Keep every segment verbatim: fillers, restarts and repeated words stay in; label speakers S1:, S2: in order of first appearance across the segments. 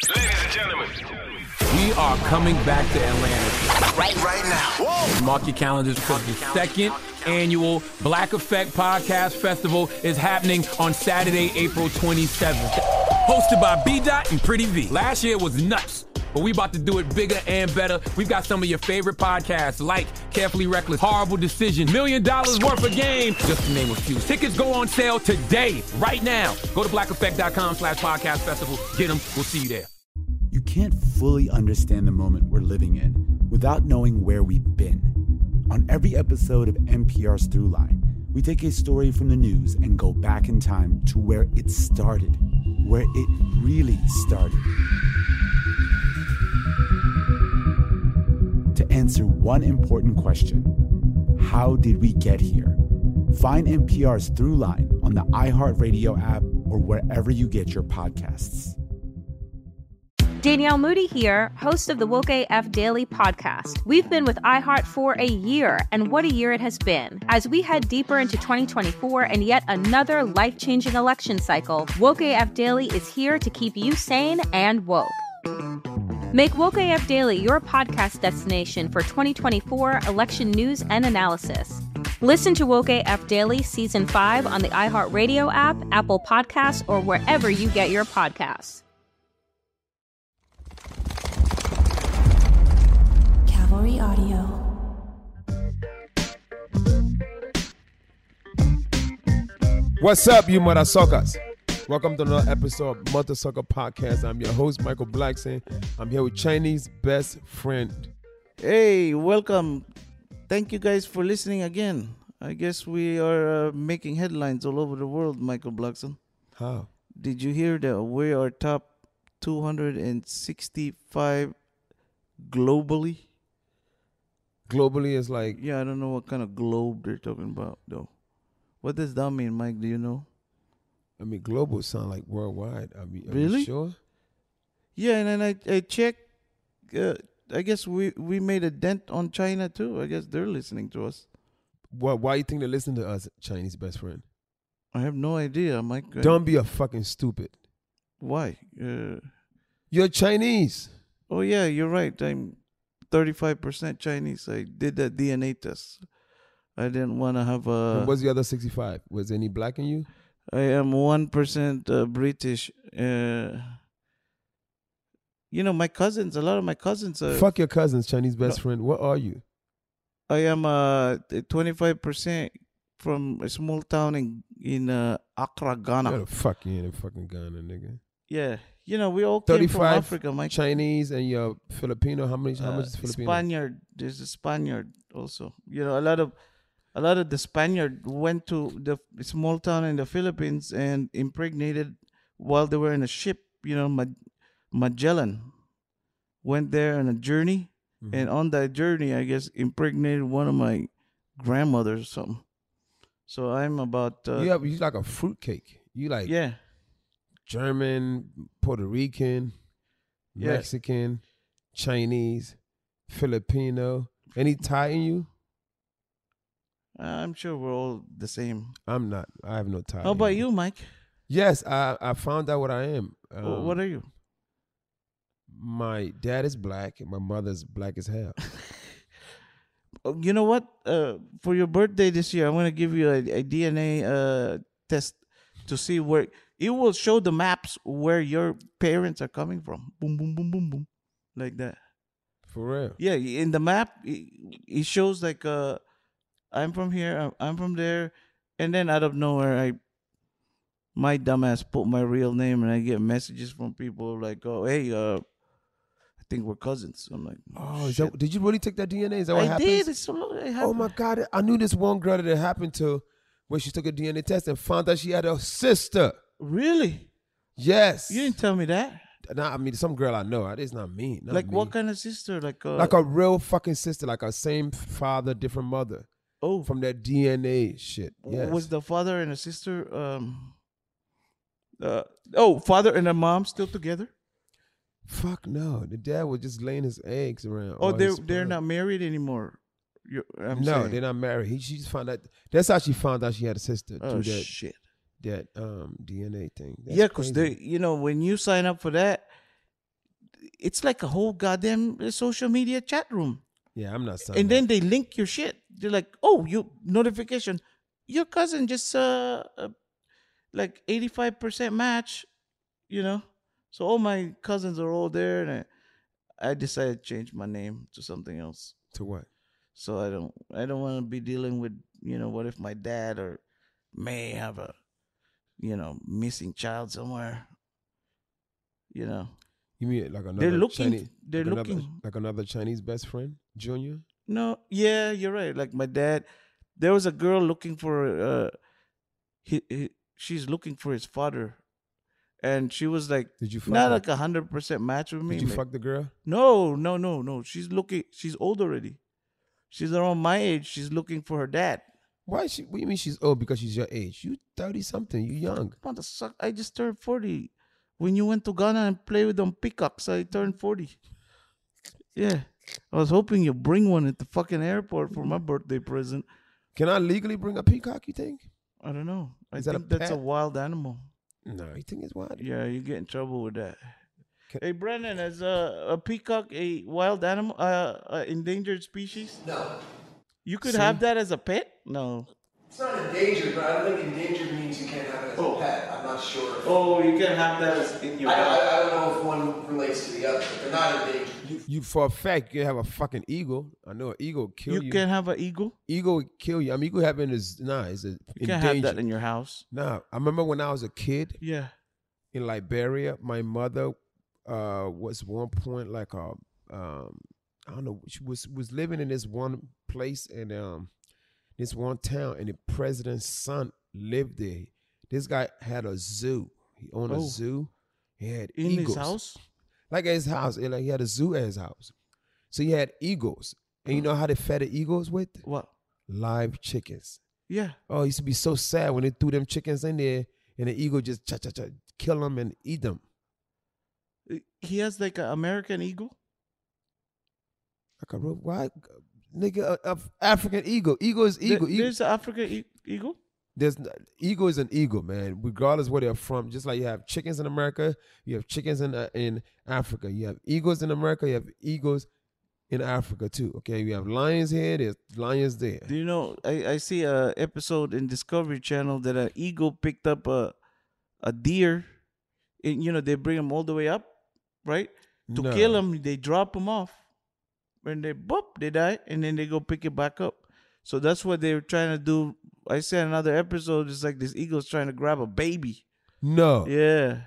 S1: Ladies and gentlemen,
S2: we are coming back to Atlanta.
S1: Right, right now. Whoa.
S2: Mark your calendars because the second annual Black Effect Podcast Festival is happening on Saturday, April twenty-seventh. Hosted by B-Dot and Pretty V. Last year was nuts, but we about to do it bigger and better. We've got some of your favorite podcasts like Carefully Reckless, Horrible Decision, Million Dollars Worth of Game, just to name a few. Tickets go on sale today, right now. Go to blackeffect.com slash podcast festival. Get them. We'll see you there.
S3: You can't fully understand the moment we're living in without knowing where we've been. On every episode of N P R's Throughline, we take a story from the news and go back in time to where it started, where it really started. To answer one important question, how did we get here? Find N P R's Throughline on the iHeartRadio app or wherever you get your podcasts.
S4: Danielle Moody here, host of the Woke A F Daily podcast. We've been with iHeart for a year, and what a year it has been. As we head deeper into twenty twenty-four and yet another life-changing election cycle, Woke A F Daily is here to keep you sane and woke. Make Woke A F Daily your podcast destination for twenty twenty-four election news and analysis. Listen to Woke A F Daily Season five on the iHeartRadio app, Apple Podcasts, or wherever you get your podcasts.
S5: Cavalry Audio.
S6: What's up, you mother suckers? Welcome to another episode of Mother Sucker Podcast. I'm your host, Michael Blackson. I'm here with Chinese best friend.
S7: Hey, welcome. Thank you guys for listening again. I guess we are uh, making headlines all over the world, Michael Blackson.
S6: How?
S7: Did you hear that we are top two hundred sixty-five globally?
S6: Globally is like...
S7: Yeah, I don't know what kind of globe they're talking about, though. What does that mean, Mike? Do you know?
S6: I mean, global sound like worldwide. I mean, are
S7: really?
S6: You sure?
S7: Yeah, and then I, I checked. Uh, I guess we, we made a dent on China, too. I guess they're listening to us.
S6: Why, why you think they listen to us, Chinese best friend?
S7: I have no idea, Mike.
S6: Don't be a fucking stupid.
S7: Why? Uh,
S6: You're Chinese.
S7: Oh, yeah, you're right. I'm thirty-five percent Chinese. I did that D N A test. I didn't want to have a...
S6: And what's the other sixty-five? Was any black in you?
S7: I am one percent uh, British. Uh, you know, my cousins, a lot of my cousins... are.
S6: Fuck your cousins, Chinese best
S7: no.
S6: friend. What are you?
S7: I am uh, twenty-five percent from a small town in, in uh, Accra, Ghana.
S6: You're the fuck you in fucking Ghana, nigga.
S7: Yeah. You know, we all came from Africa, Mike.
S6: Chinese and you're Filipino. How many, how
S7: uh,
S6: much is Filipino?
S7: Spaniard. There's a Spaniard also. You know, a lot of... A lot of the Spaniard went to the small town in the Philippines and impregnated while they were in a ship. You know, Ma- Magellan went there on a journey, mm-hmm. and on that journey, I guess, impregnated one of my grandmothers or something. So I'm about... Uh,
S6: you have, you like a fruitcake. You like
S7: yeah.
S6: German, Puerto Rican,
S7: yeah.
S6: Mexican, Chinese, Filipino. Any tie in you?
S7: I'm sure we're all the same.
S6: I'm not. I have no tie.
S7: How about you, Mike?
S6: Yes, I, I found out what I am. Um,
S7: what are you?
S6: My dad is black and my mother's black as hell.
S7: You know what? Uh, for your birthday this year, I'm going to give you a, a D N A uh, test to see where... It will show the maps where your parents are coming from. Boom, boom, boom, boom, boom. Like that.
S6: For real?
S7: Yeah, in the map, it, it shows like... Uh, I'm from here, I'm from there, and then out of nowhere, I, my dumbass put my real name, and I get messages from people like, "Oh, hey, uh, I think we're cousins." I'm like,
S6: "Oh, is that, did you really take that D N A? Is that what
S7: I
S6: happened?"
S7: I did. It's so, it
S6: oh my God, I knew this one girl that it happened to, where she took a D N A test and found out she had a sister.
S7: Really?
S6: Yes.
S7: You didn't tell me that.
S6: Nah, I mean, some girl I know. It's not me. Not
S7: like
S6: me.
S7: what kind of sister? Like a,
S6: like a real fucking sister, like a same father, different mother.
S7: Oh,
S6: from that D N A shit. Yes.
S7: Was the father and the sister? Um, uh, oh, father and the mom still together?
S6: Fuck no. The dad was just laying his eggs around.
S7: Oh, they're they're not married anymore.
S6: I'm no, saying. They're not married. He she just found out. That's how she found out she had a sister.
S7: Oh
S6: that,
S7: shit.
S6: That um D N A thing. That's
S7: yeah, because they, you know, when you sign up for that, it's like a whole goddamn uh, social media chat room.
S6: Yeah, I'm not signing.
S7: And then they link your shit. They're like, oh, you notification. Your cousin just uh, uh like eighty-five percent match, you know. So all my cousins are all there, and I, I decided to change my name to something else.
S6: To what?
S7: So I don't I don't want to be dealing with, you know, what if my dad or may have a, you know, missing child somewhere. You know.
S6: You mean like another
S7: They're looking
S6: Chinese,
S7: they're
S6: like
S7: looking
S6: another, like another Chinese best friend, Junior?
S7: No, yeah, you're right. Like my dad, there was a girl looking for uh he, he she's looking for his father. And she was like
S6: Did you fuck
S7: not
S6: her?
S7: like a hundred percent match with me.
S6: Did you
S7: ma-
S6: fuck the girl?
S7: No, no, no, no. She's looking. She's old already. She's around my age. She's looking for her dad.
S6: Why is she? What do you mean she's old because she's your age? You thirty something. You young.
S7: What the suck? I just turned forty. When you went to Ghana and played with them peacocks, I turned forty. Yeah, I was hoping you bring one at the fucking airport for my birthday present.
S6: Can I legally bring a peacock? You think?
S7: I don't know. I
S6: Is that a
S7: think that's a
S6: pet?
S7: wild animal.
S6: No, you think it's wild?
S7: Yeah, you get in trouble with that.
S6: Can-
S7: Hey, Brennan, is a, a peacock a wild animal, uh, uh, endangered species?
S1: No.
S7: You could
S6: See?
S7: have that as a pet? No.
S1: It's not endangered, but I don't think endangered means you can't have it as
S7: Oh.
S1: a pet. I'm not sure. If,
S7: Oh, you can have that as in your
S1: I,
S7: house.
S1: I, I don't know if one relates to the other, but they're not endangered.
S6: You, you for a fact you can have a fucking eagle. I know an eagle will kill
S7: You
S6: you.
S7: can have an eagle.
S6: Eagle would kill you. I mean, eagle having is nah, it's a
S7: You can have that in your house.
S6: Nah, I remember when I was a kid
S7: Yeah.
S6: in Liberia, my mother uh was one point like a um I don't know, she was was living in this one place in um this one town, and the president's son lived there. This guy had a zoo. He owned
S7: Oh.
S6: a zoo. He had
S7: In
S6: eagles.
S7: his house?
S6: Like at his house. It- Like he had a zoo at his house. So he had eagles. And you know how they fed the eagles with?
S7: What?
S6: Live chickens.
S7: Yeah.
S6: Oh, it used to be so sad when they threw them chickens in there and the eagle just cha cha cha kill them and eat them.
S7: He has like an American eagle.
S6: Like a real why nigga a, a African eagle. Eagle is eagle.
S7: There-
S6: eagle.
S7: There's an African e- eagle.
S6: There's eagle is an eagle, man. Regardless where they're from, just like you have chickens in America, you have chickens in uh, in Africa. You have eagles in America. You have eagles in Africa too. Okay, you have lions here. There's lions there.
S7: Do you know? I, I see a episode in Discovery Channel that an eagle picked up a a deer, and you know they bring him all the way up, right? To
S6: No.
S7: kill him, they drop him off. When they boop, they die, and then they go pick it back up. So that's what they're trying to do. I said another episode. It's like this eagle's trying to grab a baby.
S6: No.
S7: Yeah.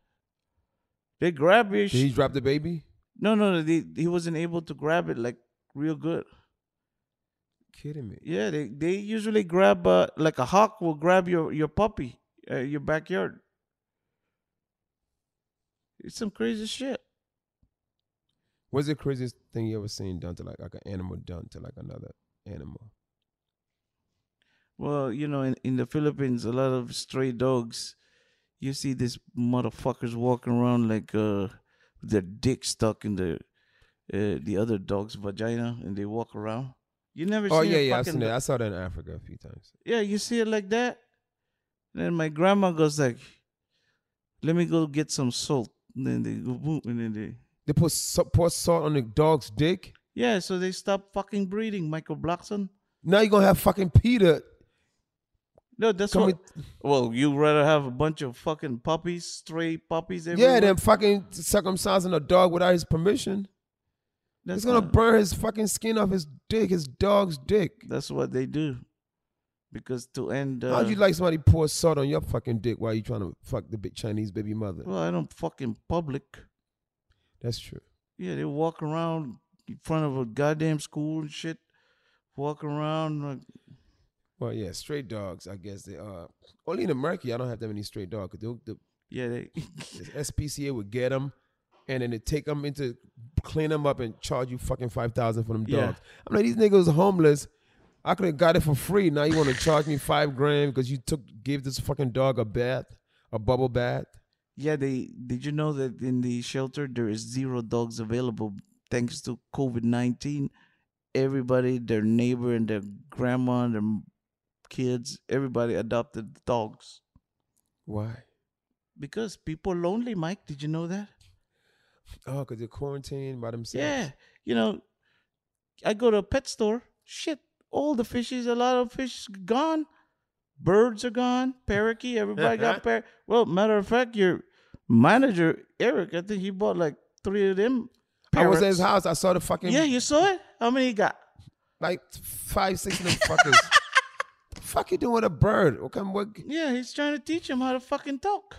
S7: They grab your
S6: Did he
S7: sh-
S6: drop the baby?
S7: No, no, no. They, he wasn't able to grab it like real good.
S6: Kidding me?
S7: Yeah, they, they usually grab uh, like a hawk will grab your your puppy, uh, your backyard. It's some crazy shit.
S6: What's the craziest thing you ever seen done to like like an animal done to like another animal?
S7: Well, you know, in, in the Philippines, a lot of stray dogs. You see these motherfuckers walking around like uh, with their dick stuck in the uh, the other dog's vagina, and they walk around. You never
S6: Oh
S7: see
S6: yeah,
S7: a
S6: yeah, I've
S7: fucking
S6: seen
S7: do-
S6: that. I saw that in Africa a few times.
S7: Yeah, you see it like that. Then my grandma goes like, "Let me go get some salt." And then they go boom, and then they
S6: They put sa- pour salt on the dog's dick.
S7: yeah. So they stop fucking breeding. Michael Blackson.
S6: Now you're gonna have fucking Peter.
S7: No, that's
S6: Come
S7: what. Well, you rather have a bunch of fucking puppies, stray puppies everywhere.
S6: Yeah, then fucking circumcising a dog without his permission.
S7: that's
S6: It's gonna
S7: not-
S6: burn his fucking skin off his dick, his dog's dick.
S7: That's what they do. Because to end. Uh,
S6: How'd you like somebody pour salt on your fucking dick while you trying to fuck the big Chinese baby mother?
S7: Well, I don't fucking public.
S6: That's true.
S7: Yeah, they walk around in front of a goddamn school and shit. Walk around like.
S6: Well, yeah, stray dogs. I guess they are only in America. I don't have that many stray dogs. 'Cause The, the,
S7: Yeah, they.
S6: the S P C A would get them, and then they take them into clean them up and charge you fucking five thousand for them
S7: Yeah.
S6: dogs. I'm like, these niggas homeless. I could have got it for free. Now you want to charge me five grand because you took gave this fucking dog a bath, a bubble bath.
S7: Yeah, they. Did you know that in the shelter there is zero dogs available thanks to COVID nineteen? Everybody, their neighbor and their grandma and their kids, everybody adopted dogs.
S6: Why?
S7: Because people are lonely, Mike. Did you know that?
S6: Oh, because they're quarantined by themselves.
S7: Yeah, you know, I go to a pet store. Shit, all the fishes, a lot of fish gone. Birds are gone. Parakeet, everybody got par. Well, matter of fact, your manager Eric, I think he bought like three of them.
S6: I was at
S7: parrots.
S6: his house. I saw the fucking
S7: Yeah, you saw it. How many you got?
S6: like five, six of them fuckers. The fuck you doing with a bird? What kind? What?
S7: Yeah, he's trying to teach him how to fucking talk.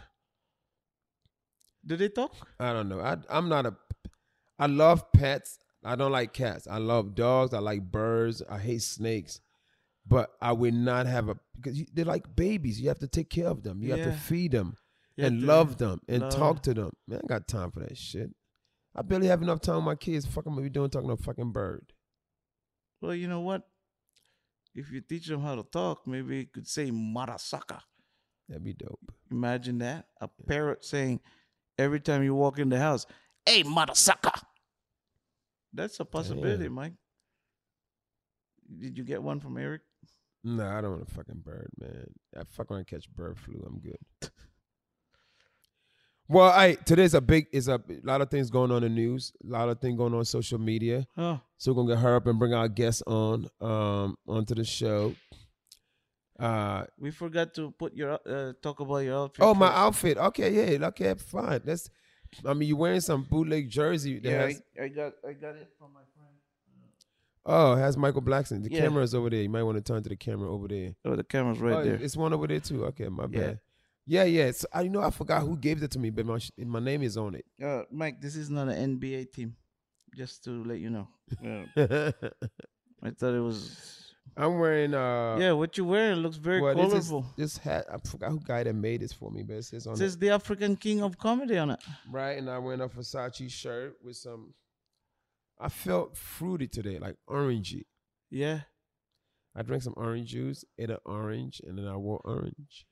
S7: Do they talk?
S6: I don't know. I I'm not a. I love pets. I don't like cats. I love dogs. I like birds. I hate snakes. But I would not have a because you, they're like babies. You have to take care of them. You have
S7: Yeah.
S6: to feed them
S7: You have
S6: and
S7: to
S6: love them and
S7: love-
S6: talk to them. Man, I ain't got time for that shit. I barely have enough time with my kids. Fucking what we doing talking to a fucking bird.
S7: Well, you know what? If you teach them how to talk, maybe you could say "marasaka."
S6: That'd be dope.
S7: Imagine that. A parrot saying every time you walk in the house, "Hey, marasaka." That's a possibility,
S6: Damn.
S7: Mike. Did you get one from Eric?
S6: No, I don't want a fucking bird, man. I fuck around and catch bird flu. I'm good. Well, I today's a big is a lot of things going on in the news, a lot of things going on in social media.
S7: Oh,
S6: So we're gonna get her up and bring our guests on um onto the show. Uh
S7: we forgot to put your uh, talk about your outfit.
S6: oh, my
S7: first.
S6: outfit. Okay, yeah, okay, fine. That's I mean, you're wearing some bootleg jersey that
S7: Yeah,
S6: has
S7: I, I got I got it from my friend.
S6: oh, it has Michael Blackson. The
S7: Yeah.
S6: camera's over there. You might want to turn to the camera over there.
S7: Oh, the camera's right
S6: oh,
S7: there.
S6: It's one over there too. Okay, my
S7: Yeah.
S6: bad. Yeah, yeah. So I you know I forgot who gave it to me, but my sh- my name is on it.
S7: Uh, Mike, this is not an N B A team. Just to let you know. Yeah, I thought it was.
S6: I'm wearing uh
S7: Yeah, what you wearing looks very
S6: well, this is-
S7: colorful.
S6: This hat, I forgot who guy that made this for me, but it says on
S7: It
S6: it.
S7: says the African King of Comedy on it.
S6: Right, and I wearing a Versace shirt with some. I felt fruity today, like orangey.
S7: Yeah.
S6: I drank some orange juice, ate an orange, and then I wore orange.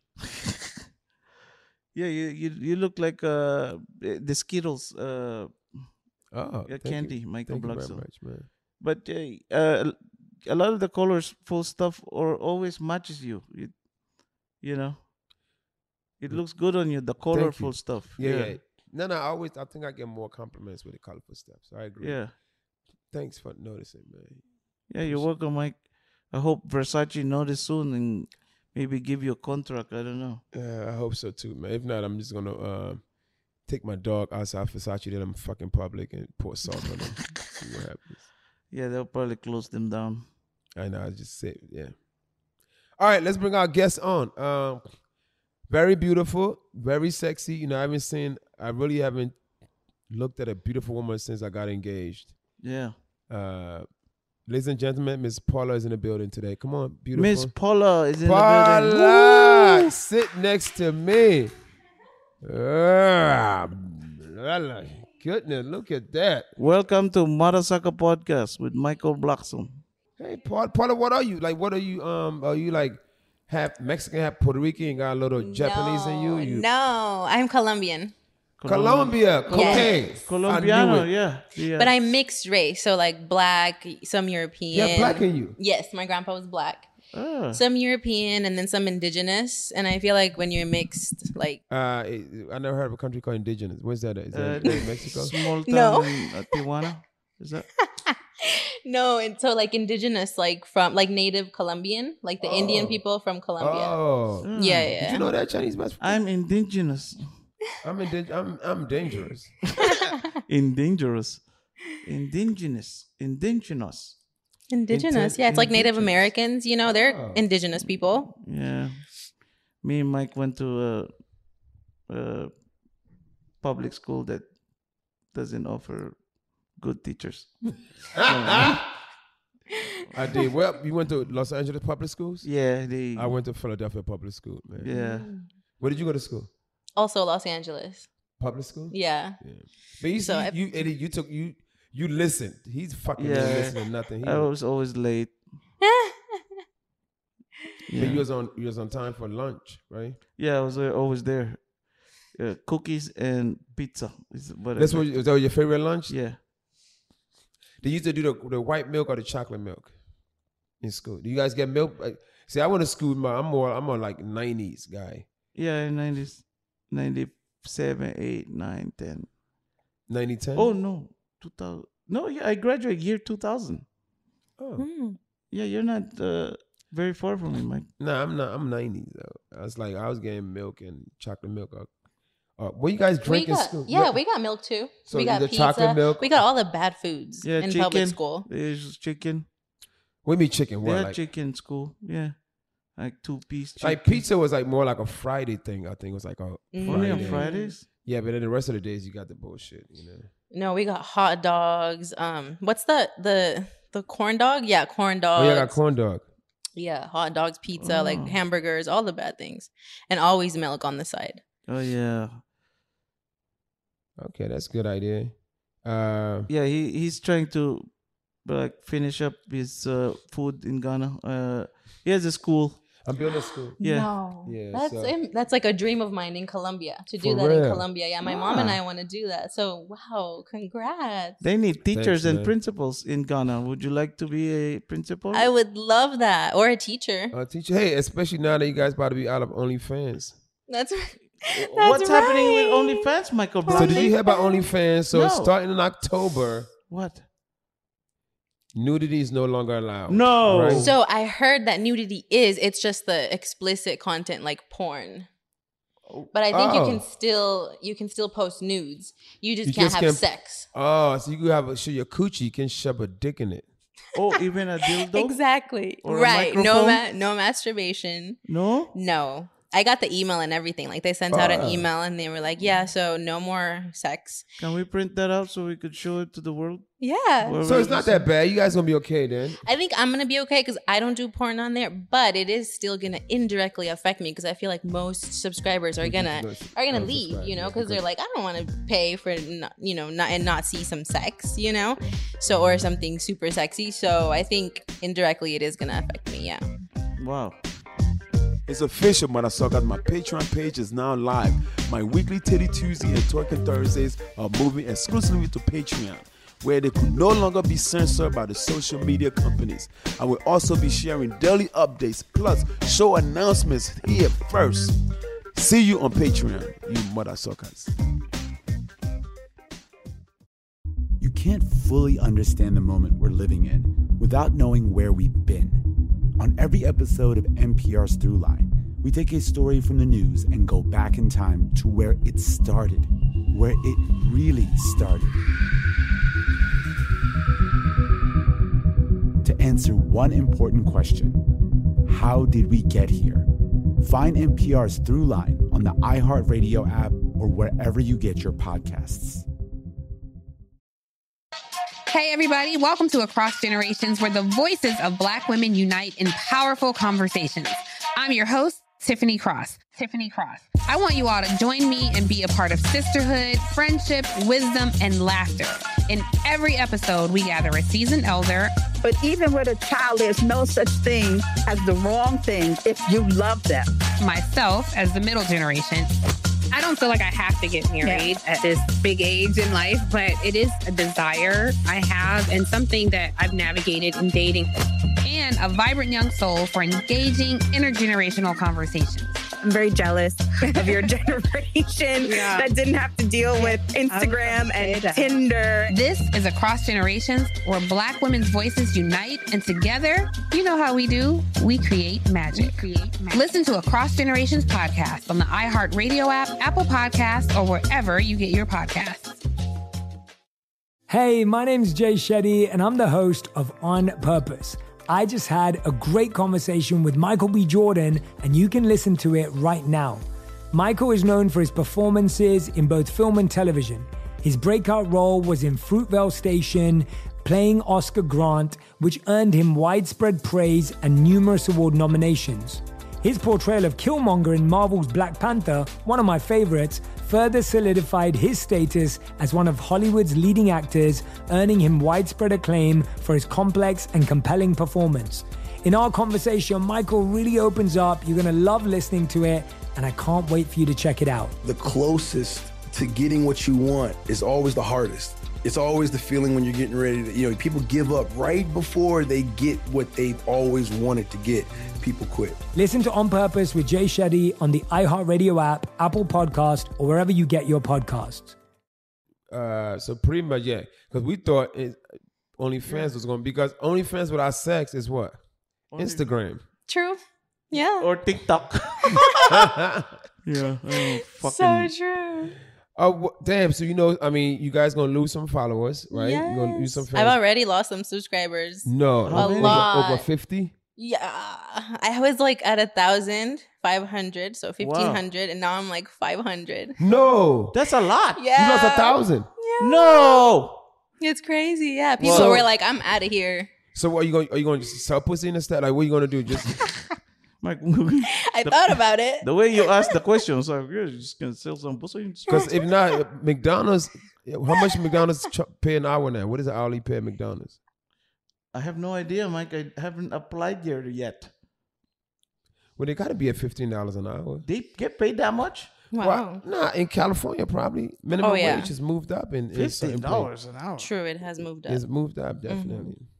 S7: Yeah, you you you look like uh the Skittles uh
S6: Oh,
S7: yeah,
S6: thank you.
S7: candy, Michael
S6: Thank you very
S7: Blackstone.
S6: much, man.
S7: But uh, uh, a lot of the colorful stuff or always matches you. You, you know, it looks good on you. The colorful stuff.
S6: Yeah,
S7: Yeah,
S6: yeah. No, no, I always, I think I get more compliments with the colorful stuff. So I agree.
S7: yeah,
S6: Thanks for noticing, man.
S7: yeah. You're welcome, Mike. I hope Versace notice soon and maybe give you a contract. I don't know.
S6: Uh, I hope so too, man. If not, I'm just gonna uh, take my dog outside Versace, then I'm fucking public and pour salt on him. See what happens.
S7: Yeah, they'll probably close them down.
S6: I know. I just said, yeah. All right, let's bring our guests on. Um, very beautiful, very sexy. You know, I haven't seen. I really haven't looked at a beautiful woman since I got engaged.
S7: Yeah,
S6: Uh, ladies and gentlemen, Miss Paula is in the building today. Come on, beautiful.
S7: Miss Paula is in the building.
S6: Paula, sit next to me. Ah, goodness, look at that.
S7: Welcome to Marasaka Podcast with Michael Blackson.
S6: Hey, Paula, Paula, what are you? Like, what are you? Um, are you like half Mexican, half Puerto Rican, got a little Japanese in you? you
S8: No, I'm Colombian.
S6: Colombia, okay.
S7: Colombiano, yeah. yeah.
S8: But I'm mixed race, so like black, some European.
S6: Yeah, black in you.
S8: Yes, my grandpa was black.
S7: Ah.
S8: Some European and then some indigenous. And I feel like when you're mixed, like
S6: Uh, I never heard of a country called Indigenous. Where's that? At? Is that
S7: Uh,
S6: in
S7: the
S6: Mexico?
S7: Small town
S8: No.
S7: in uh, Tijuana. Is that?
S8: no, and so like indigenous, like from like native Colombian, like the Indian people from Colombia.
S6: Oh,
S7: Mm.
S8: Yeah,
S6: did
S8: yeah.
S6: you know that Chinese best friend?
S7: I'm indigenous.
S6: I'm, in, I'm I'm dangerous.
S7: Indigenous. Indigenous. Indigenous.
S8: Indigenous.
S7: Inten-
S8: Yeah, it's like Native
S7: indigenous.
S8: Americans, you know, they're
S6: Oh.
S8: indigenous people.
S7: Yeah. Me and Mike went to a, a public school that doesn't offer good teachers.
S6: I did. Well, you went to Los Angeles public schools?
S7: Yeah, they.
S6: I went to Philadelphia public school, man.
S7: Yeah.
S6: Where did you go to school?
S8: Also Los Angeles.
S6: Public school?
S8: Yeah.
S6: But you,
S8: So
S6: you,
S8: I-
S6: you, Eddie, you took you you listened. He's fucking
S7: Yeah.
S6: didn't listen to nothing. He,
S7: I was always late.
S6: but
S7: Yeah.
S6: you was on you was on time for lunch, right?
S7: Yeah, I was uh, always there. Uh, cookies and pizza. Is what I
S6: That's what
S7: like.
S6: was that your favorite lunch?
S7: Yeah.
S6: They used to do the, the white milk or the chocolate milk in school. Do you guys get milk? Like, see, I went to school. my- I'm more. I'm more like nineties guy.
S7: Yeah, in nineties, ninety-seven, eight, nine, ten.
S6: ninety ten?
S7: Oh no, two thousand. No, yeah, I graduated year two thousand.
S6: Oh.
S8: Hmm.
S7: Yeah, you're not uh, very far from me, Mike.
S6: No, I'm not. I'm ninety though. I was like, I was getting milk and chocolate milk. Uh, what you guys
S8: We
S6: drink in
S8: got,
S6: school?
S8: yeah, we got milk too.
S6: So
S8: we got
S6: either
S8: pizza.
S6: chocolate milk-
S8: We got all the bad foods
S7: Yeah,
S8: in
S7: chicken.
S8: public school.
S7: There's chicken.
S6: What do you mean chicken?
S7: They
S6: What
S7: had
S6: like,
S7: chicken in school. Yeah, like two piece chicken.
S6: like pizza was like more like a Friday thing. I think it was like a
S7: Only on
S6: Friday.
S7: Fridays.
S6: Yeah, but then the rest of the days you got the bullshit. You know.
S8: No, we got hot dogs. Um, what's the the the corn dog? Yeah, corn
S6: Oh
S8: dogs.
S6: yeah, I got corn dog.
S8: Yeah, hot dogs, pizza,
S7: Oh.
S8: like hamburgers, all the bad things, and always milk on the side.
S7: Oh yeah,
S6: Okay, that's a good idea. Uh,
S7: yeah. He he's trying to like finish up his uh, food in Ghana. Uh, he has a school.
S6: I'm building a school.
S7: Yeah.
S8: No.
S6: Yeah,
S8: That's
S6: so-
S8: im- that's like a dream of mine in Colombia to do
S6: For
S8: that in
S6: real?
S8: Colombia. Yeah, my mom and
S6: Ah.
S8: I want to do that. So wow, congrats!
S7: They need teachers and
S6: man.
S7: principals in Ghana. Would you like to be a principal?
S8: I would love that, or a teacher.
S6: Uh, teacher, hey, especially now that you guys about to be out of OnlyFans.
S8: That's
S7: What's
S8: That's
S7: happening with
S8: right.
S7: OnlyFans, Michael
S6: So
S7: Brown?
S6: did you hear about OnlyFans? So
S7: No.
S6: starting in October,
S7: What?
S6: nudity is no longer allowed.
S7: No.
S6: Right?
S8: So I heard that nudity is it's just the explicit content like porn. But I think you
S6: Oh.
S8: can still you can still post nudes. You just
S6: You
S8: can't
S6: just
S8: have
S6: can't-
S8: sex.
S6: Oh, so you could have a, show your coochie, you can shove a dick in it.
S7: Oh, even a dildo?
S8: Exactly.
S7: Or a
S8: right. No
S7: microphone?
S8: ma- no masturbation.
S7: No?
S8: No. I got the email and everything. Like they sent out an
S6: Ah.
S8: email and they were like, "Yeah, so no more sex."
S7: Can we print that out so we could show it to the world?
S8: Yeah.
S7: Whoever
S6: So it's not
S7: listens?
S6: that bad. You guys gonna be okay then.
S8: I think I'm gonna be okay because I don't do porn on there, but it is still gonna indirectly affect me because I feel like most subscribers are gonna are gonna leave, you know, because they're like, I don't want to pay for not, you know, not and not see some sex, you know, so or something super sexy. So I think indirectly it is gonna affect me. Yeah.
S7: Wow.
S3: It's official, Motherfuckers. My Patreon page is now live. My weekly Titty Tuesday and Twerking Thursdays are moving exclusively to Patreon, where they could no longer be censored by the social media companies. I will also be sharing daily updates plus show announcements here first. See you on Patreon, you motherfuckers. You can't fully understand the moment we're living in without knowing where we've been. On every episode of N P R's Throughline, we take a story from the news and go back in time to where it started, where it really started. To answer one important question: how did we get here? Find N P R's Throughline on the iHeartRadio app or wherever you get your podcasts.
S9: Hey, everybody. Welcome to Across Generations, where the voices of Black women unite in powerful conversations. I'm your host, Tiffany Cross. Tiffany Cross. I want you all to join me and be a part of sisterhood, friendship, wisdom, and laughter. In every episode, we gather a seasoned elder.
S10: But even with a child, there's no such thing as the wrong thing if you love them.
S9: Myself as the middle generation. I don't feel like I have to get married at this big age in life, but it is a desire I have and something that I've navigated in dating. And a vibrant young soul for engaging intergenerational conversations.
S11: I'm very jealous of your generation
S9: Yeah.
S11: that didn't have to deal with Instagram and Tinder.
S9: This is Across Generations, where Black women's voices unite, and together, you know how we do, we create magic. We create magic. Listen to Across Generations podcast on the iHeartRadio app, Apple Podcasts, or wherever you get your podcasts.
S12: Hey, my name's Jay Shetty, and I'm the host of On Purpose. I just had a great conversation with Michael B. Jordan, and you can listen to it right now. Michael is known for his performances in both film and television. His breakout role was in Fruitvale Station, playing Oscar Grant, which earned him widespread praise and numerous award nominations. His portrayal of Killmonger in Marvel's Black Panther, one of my favorites, further solidified his status as one of Hollywood's leading actors, earning him widespread acclaim for his complex and compelling performance. In our conversation, Michael really opens up. You're gonna love listening to it, and I can't wait for you to check it out.
S13: The closest to getting what you want is always the hardest. It's always the feeling when you're getting ready to, you know, people give up right before they get what they've always wanted to get. People quit.
S12: Listen to On Purpose with Jay Shetty on the iHeartRadio app, Apple Podcast, or wherever you get your podcasts.
S6: Uh, so pretty much, yeah. Because we thought it, OnlyFans yeah. was going to, because OnlyFans without sex is what? Only Instagram.
S8: True. Yeah.
S7: Or TikTok. yeah. Oh,
S8: fucking. So true.
S6: Oh, damn. So, you know, I mean, you guys going to lose some followers, right?
S8: Yes.
S6: You're going to lose some fans.
S8: I've already lost some subscribers.
S6: No.
S8: A
S6: over,
S8: lot.
S6: Over fifty?
S8: Yeah. I was like at a thousand. five hundred, so fifteen hundred, wow. And now I'm like five hundred.
S6: No,
S7: that's a lot.
S8: Yeah,
S6: you lost a thousand.
S8: Yeah.
S7: No,
S8: it's crazy. Yeah, people
S6: so,
S8: were like, "I'm out of here."
S6: So, what are you going? Are you going to just sell pussy instead? Like, what are you going to do? Just
S7: like,
S8: I the, thought about it.
S7: The way you asked the question, I was like, "You're just gonna sell some pussy."
S6: Because if not, McDonald's. How much McDonald's pay an hour now? What is the hourly pay at McDonald's?
S7: I have no idea, Mike. I haven't applied there yet.
S6: Well, they got to be at fifteen dollars an hour.
S7: They get paid that much?
S8: Wow.
S6: Well, nah, in California, probably. Minimum
S8: oh, yeah.
S6: wage has moved up. in, in
S7: fifteen dollars an hour.
S8: True, it has moved up.
S6: It's moved up, definitely.
S7: Mm-hmm.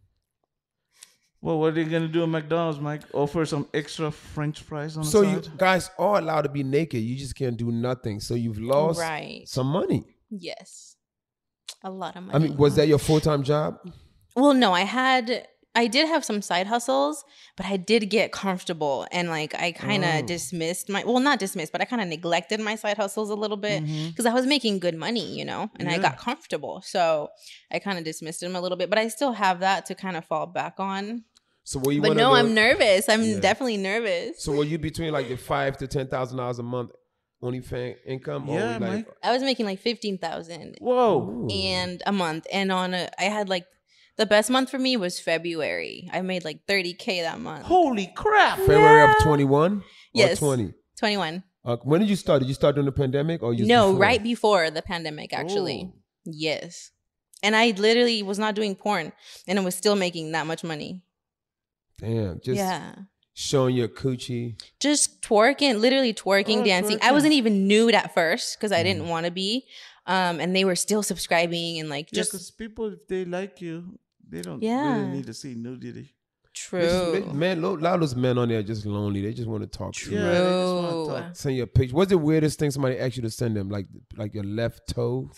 S7: Well, what are you going to do at McDonald's, Mike? Offer some extra French fries on the
S6: so
S7: side?
S6: So you guys are allowed to be naked. You just can't do nothing. So you've lost
S8: right.
S6: some money.
S8: Yes. A lot of money.
S6: I mean, was that your full-time job?
S8: Well, no, I had... I did have some side hustles, but I did get comfortable and like I kind of oh. dismissed my, well, not dismissed, but I kind of neglected my side hustles a little bit because mm-hmm. I was making good money, you know, and yeah. I got comfortable. So I kind of dismissed them a little bit, but I still have that to kind of fall back on.
S6: So what you
S8: But no,
S6: do,
S8: I'm nervous. I'm
S6: yeah.
S8: definitely nervous.
S6: So were you between like the five to ten thousand dollars a month OnlyFans income?
S7: Yeah,
S6: or like,
S7: Mike.
S8: I was making like fifteen thousand.
S7: Whoa.
S8: And a month. And on a, I had like, the best month for me was February. I made like thirty K that month.
S7: Holy crap.
S6: February
S8: yeah.
S6: of twenty-one?
S8: Yes.
S6: Or twenty?
S8: twenty-one.
S6: Uh, when did you start? Did you start during the pandemic or you
S8: No,
S6: before?
S8: right before the pandemic, actually.
S6: Oh.
S8: Yes. And I literally was not doing porn and I was still making that much money.
S6: Damn. Just
S8: yeah.
S6: showing your coochie.
S8: Just twerking, literally twerking, oh, dancing. Twerking. I wasn't even nude at first because I didn't mm. want to be. Um, and they were still subscribing and like just.
S7: Yeah, because people, if they like you, they don't
S8: yeah.
S7: really need to see nudity.
S8: True.
S6: Just, man, a lot of those men on there are just lonely. They just want to talk to
S8: True.
S6: you.
S7: Yeah, they just want to talk.
S6: Send you a picture. What's the weirdest thing somebody asked you to send them? Like, like your left toe?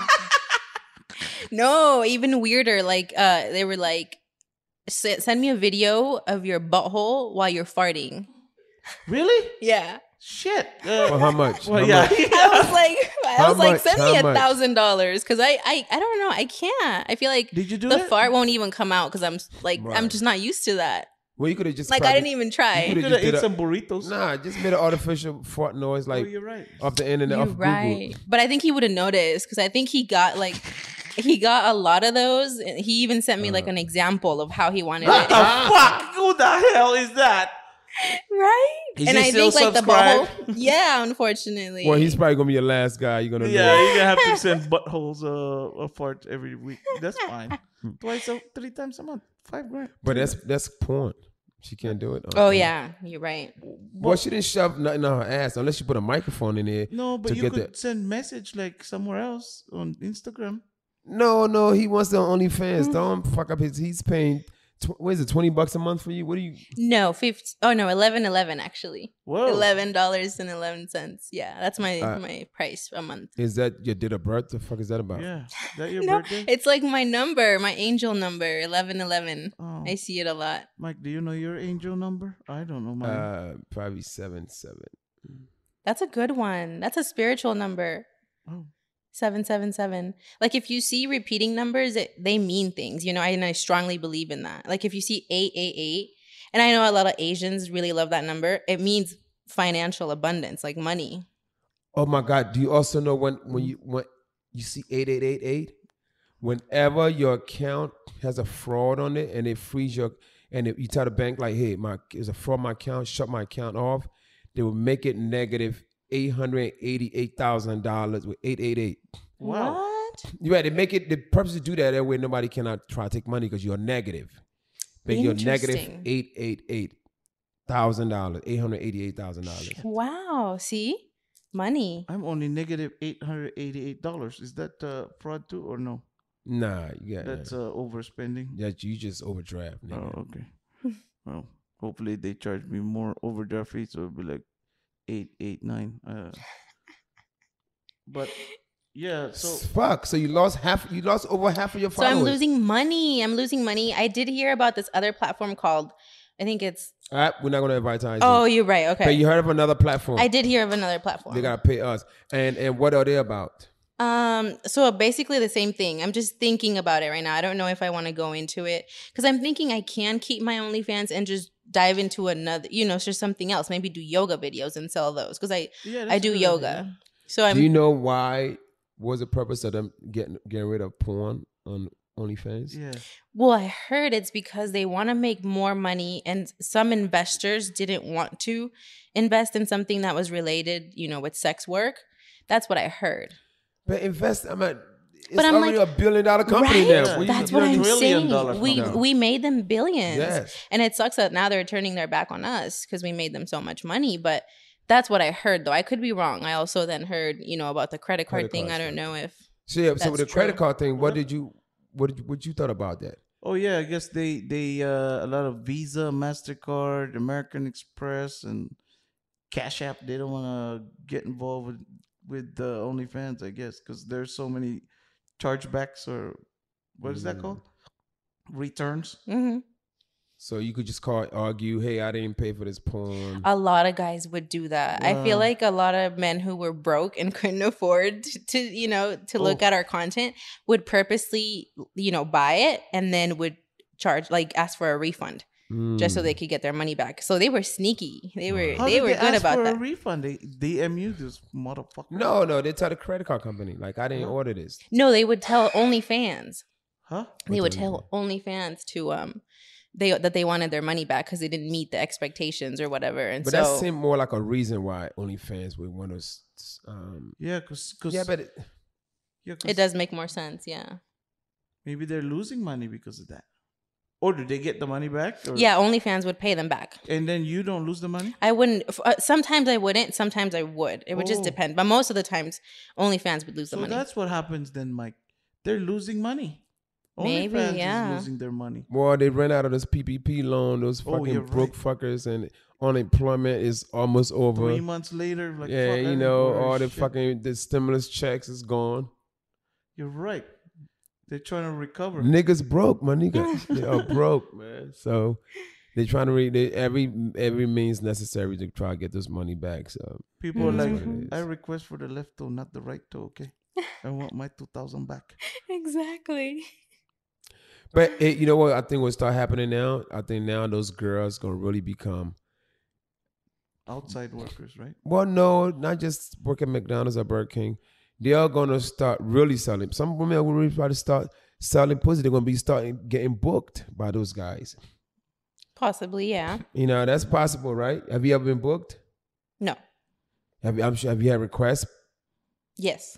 S8: No, even weirder. Like, uh, they were like, send me a video of your butthole while you're farting.
S7: Really?
S8: Yeah.
S7: Shit.
S6: Uh, well, how much?
S8: Well,
S6: how
S8: yeah.
S6: much?
S8: I was like, I
S6: how
S8: was like,
S6: much?
S8: send
S6: how
S8: me a
S6: much?
S8: thousand dollars because I, I, I don't know, I can't. I feel like
S7: Did you do
S8: the
S7: it?
S8: fart won't even come out because I'm like,
S6: Right.
S8: I'm just not used to that.
S6: Well, you could have just
S8: Like,
S6: probably,
S8: I didn't even try.
S7: You could have ate some burritos.
S6: Nah, just made an artificial fart noise like
S7: oh, you're right.
S6: off the internet,
S8: You're
S6: off
S8: right.
S6: Google.
S8: But I think he would have noticed because I think he got like, he got a lot of those. And he even sent me like an example of how he wanted
S7: What
S8: it.
S7: the fuck? Who the hell is that?
S8: Right?
S7: Is
S8: and
S7: he
S8: I
S7: still
S8: think like
S7: subscribed?
S8: the butthole. Yeah, unfortunately.
S6: Well, he's probably gonna be your last guy. You're gonna
S7: Yeah,
S6: know.
S7: you're gonna have to send buttholes uh, a fart every week. That's fine. Twice, a, three times a month, five grand.
S6: But that's that's porn. She can't do it.
S8: Oh yeah, you're right.
S6: Well, she didn't shove nothing on her ass unless she put a microphone in there.
S7: No, but
S6: to
S7: you
S6: get
S7: could
S6: the...
S7: send message like somewhere else on Instagram.
S6: No, no, he wants the OnlyFans. Don't fuck up his. He's paying. Tw- what is it? Twenty bucks a month for you? What do you?
S8: No, fifty. Oh no, eleven eleven actually.
S7: Whoa.
S8: Eleven dollars and eleven cents. Yeah, that's my
S6: Uh,
S8: my price a month.
S6: Is that your date of birth? The fuck is that about?
S7: Yeah, is that your
S8: No,
S7: birthday?
S8: it's like my number, my angel number, eleven eleven.
S7: Oh.
S8: I see it a lot.
S7: Mike, do you know your angel number? I don't know mine.
S6: Uh, probably seven seven.
S8: That's a good one. That's a spiritual number.
S7: Oh.
S8: seven seven seven. Like if you see repeating numbers, it, they mean things, you know, and I strongly believe in that. Like if you see eight eight eight, and I know a lot of Asians really love that number, it means financial abundance, like money.
S6: Oh my God! Do you also know when when you when you see eight eight eight eight? Whenever your account has a fraud on it and it frees your and it, you tell the bank like, hey, my there's a fraud on my account, shut my account off, they will make it negative eight hundred eighty-eight thousand dollars with eight eight eight.
S7: Wow.
S8: What?
S6: Yeah, they make it, the purpose to do that, that way nobody cannot try to take money because you're negative. But you're negative
S8: Interesting.
S6: eight eight eight thousand dollars, eight hundred eighty-eight thousand dollars.
S8: Wow. See? Money.
S7: I'm only negative eight hundred eighty-eight dollars. Is that uh, fraud too or no?
S6: Nah, yeah.
S7: That's uh, overspending.
S6: Yeah, you just overdraft. Nigga.
S7: Oh, okay. Well, hopefully they charge me more overdraft fees, so it'll be like eight, eight, nine. Uh, but Yeah. So
S6: fuck. So you lost half. You lost over half of your
S8: So
S6: followers.
S8: I'm losing money. I'm losing money. I did hear about this other platform called, I think it's.
S6: All right, we're not going to advertise.
S8: Oh,
S6: it.
S8: you're right. Okay.
S6: But you heard of another platform.
S8: I did hear of another platform.
S6: They got to pay us. And and what are they about?
S8: Um, so basically the same thing. I'm just thinking about it right now. I don't know if I want to go into it because I'm thinking I can keep my OnlyFans and just dive into another, you know, just something else. Maybe do yoga videos and sell those because I
S7: Yeah,
S8: I
S7: that's a
S8: do
S7: good
S8: yoga.
S7: idea.
S8: So I'm.
S6: Do you know why? What was the purpose of them getting getting rid of porn on OnlyFans?
S7: Yeah.
S8: Well, I heard it's because they want to make more money, and some investors didn't want to invest in something that was related, you know, with sex work. That's what I heard.
S6: But invest. I mean, it's
S8: But I'm
S6: already
S8: like,
S6: a billion dollar company
S8: right?
S6: now. We-
S8: That's
S6: you
S8: what
S6: know,
S8: I'm
S7: trillion
S8: saying.
S7: dollar
S8: We
S6: company.
S8: we made them billions,
S6: Yes.
S8: and it sucks that now they're turning their back on us because we made them so much money. But that's what I heard, though. I could be wrong. I also then heard, you know, about the credit card
S6: Credit
S8: thing.
S6: card
S8: I don't
S6: stuff.
S8: know if.
S6: So, yeah, so with the
S8: That's
S6: credit
S8: true.
S6: card thing, what did you what did you, what you thought about that?
S7: Oh yeah, I guess they they uh, a lot of Visa, Mastercard, American Express, and Cash App. They don't want to get involved with with the OnlyFans, I guess, because there's so many chargebacks or what is that
S6: Mm.
S7: called? Returns.
S8: Mm-hmm.
S6: So you could just call argue, hey, I didn't pay for this porn.
S8: A lot of guys would do that. I feel
S7: Wow.
S8: like a lot of men who were broke and couldn't afford to, to you know, to look
S7: Oh.
S8: at our content would purposely, you know, buy it and then would charge, like, ask for a refund just so
S6: Mm.
S8: they could get their money back. So they were sneaky. They were
S7: How
S8: they
S7: did
S8: were
S7: they
S8: good
S7: ask
S8: about
S7: for
S8: that.
S7: a refund? They D M you this motherfucker.
S6: No, no, they tell the credit card company like I didn't order this.
S8: No, they would tell OnlyFans.
S7: Huh?
S8: They
S6: What
S8: would
S6: the
S8: tell OnlyFans to um they that they wanted their money back because they didn't meet the expectations or whatever. And
S6: But
S8: so
S6: that seemed more like a reason why OnlyFans would want us. Um,
S7: Yeah, cause, 'cause-
S6: yeah, but it,
S7: yeah, 'cause
S8: it does make more sense. Yeah.
S7: maybe they're losing money because of that. Or did they get the money back? Or-
S8: Yeah, OnlyFans would pay them back.
S7: And then you don't lose the money?
S8: I wouldn't. f- Uh, sometimes I wouldn't. Sometimes I would. It would just
S7: Oh.
S8: depend. But most of the times, OnlyFans would lose
S7: So
S8: the money.
S7: that's what happens then, Mike. They're losing money.
S8: Maybe,
S7: OnlyFans
S8: yeah.
S7: is losing their money.
S6: well, they ran out of this P P P loan. Those
S7: Oh,
S6: fucking
S7: you're
S6: broke fuckers, and unemployment is almost over.
S7: Three months later, like
S6: yeah,
S7: fuck, I
S6: you
S7: didn't
S6: know,
S7: order
S6: all the
S7: shit.
S6: fucking the stimulus checks is gone.
S7: You're right. They're trying to recover.
S6: Niggas broke, my nigga. They are broke, man. So they trying to read they, every every means necessary to try to get this money back. So
S7: People are
S6: that's
S7: like,
S6: what it is.
S7: I request for the left toe, not the right toe. Okay, I want my two thousand back.
S8: Exactly.
S6: But it, you know what I think will start happening now? I think now those girls gonna really become
S7: Outside workers, right?
S6: well, no, not just work at McDonald's or Burger King. They are gonna start really selling. Some women will really try to start selling pussy. They're gonna be starting getting booked by those guys.
S8: Possibly, yeah.
S6: You know that's possible, right? Have you ever been booked?
S8: No.
S6: Have you? I'm sure. Have you had requests?
S8: Yes.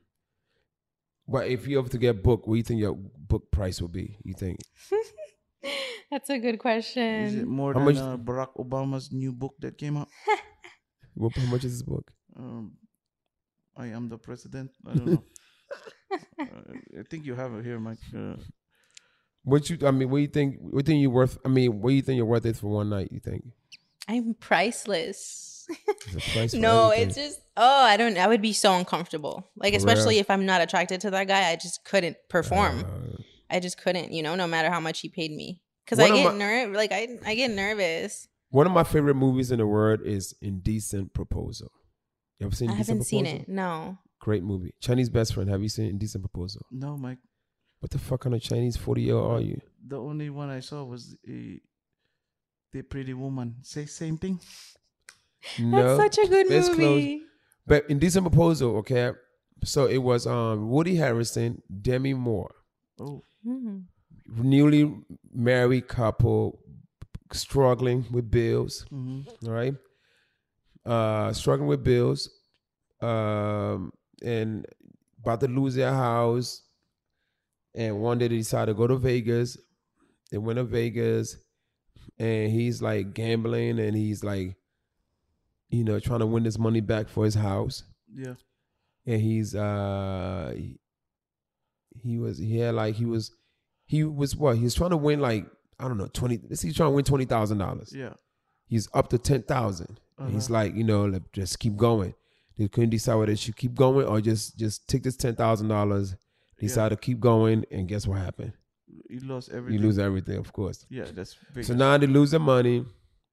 S6: But if you ever to get booked, what do you think your book price will be? You think?
S8: That's a good question.
S7: Is it more
S6: How
S7: than
S6: much-
S7: uh, Barack Obama's new book that came out?
S6: What, how much is this book?
S7: Um, I am the president. I don't know. uh, I think you have it here, Mike. Uh,
S6: What you? I mean, what do you think? What do you think you worth? I mean, what do you think you're worth it for one night? You think?
S8: I'm priceless.
S6: There's a price for
S8: No,
S6: everything.
S8: it's just oh, I don't. I would be so uncomfortable. Like
S6: For
S8: especially
S6: real?
S8: if I'm not attracted to that guy, I just couldn't perform.
S6: Uh,
S8: I just couldn't, you know, no matter how much he paid me, because
S6: One
S8: I
S6: of
S8: get
S6: my-
S8: nerve. Like I, I get nervous.
S6: One of my favorite movies in the world is Indecent Proposal. You ever seen
S8: I
S6: Indecent
S8: haven't seen
S6: Proposal?
S8: it. No.
S6: Great movie. Chinese Best Friend. Have you seen Indecent Proposal?
S7: no, Mike.
S6: What the fuck kind of Chinese forty year old are you?
S7: The only one I saw was a the Pretty Woman. Say same thing.
S6: No,
S8: That's such a good
S6: it's
S8: movie.
S6: close. But Indecent Proposal, okay. So it was um Woody Harrelson, Demi Moore,
S7: Oh,
S8: Mhm.
S6: newly married couple, struggling with bills.
S7: mhm.
S6: All right, uh, struggling with bills, um, and about to lose their house. And one day they decided to go to Vegas. They went to Vegas, and he's like gambling, and he's like, you know, trying to win this money back for his house.
S7: Yeah.
S6: And he's uh, he, he was he had like he was he was what he was trying to win like I don't know twenty. Let's see, he's trying to win twenty thousand dollars.
S7: Yeah.
S6: He's up to ten thousand. And he's
S7: Uh-huh.
S6: like, you know, like, just keep going. They couldn't decide whether she keep going or just just take this ten thousand dollars, decide yeah. to keep going, and guess what happened?
S7: You lost everything.
S6: You lose everything, of course.
S7: Yeah, that's big.
S6: So now they lose their money.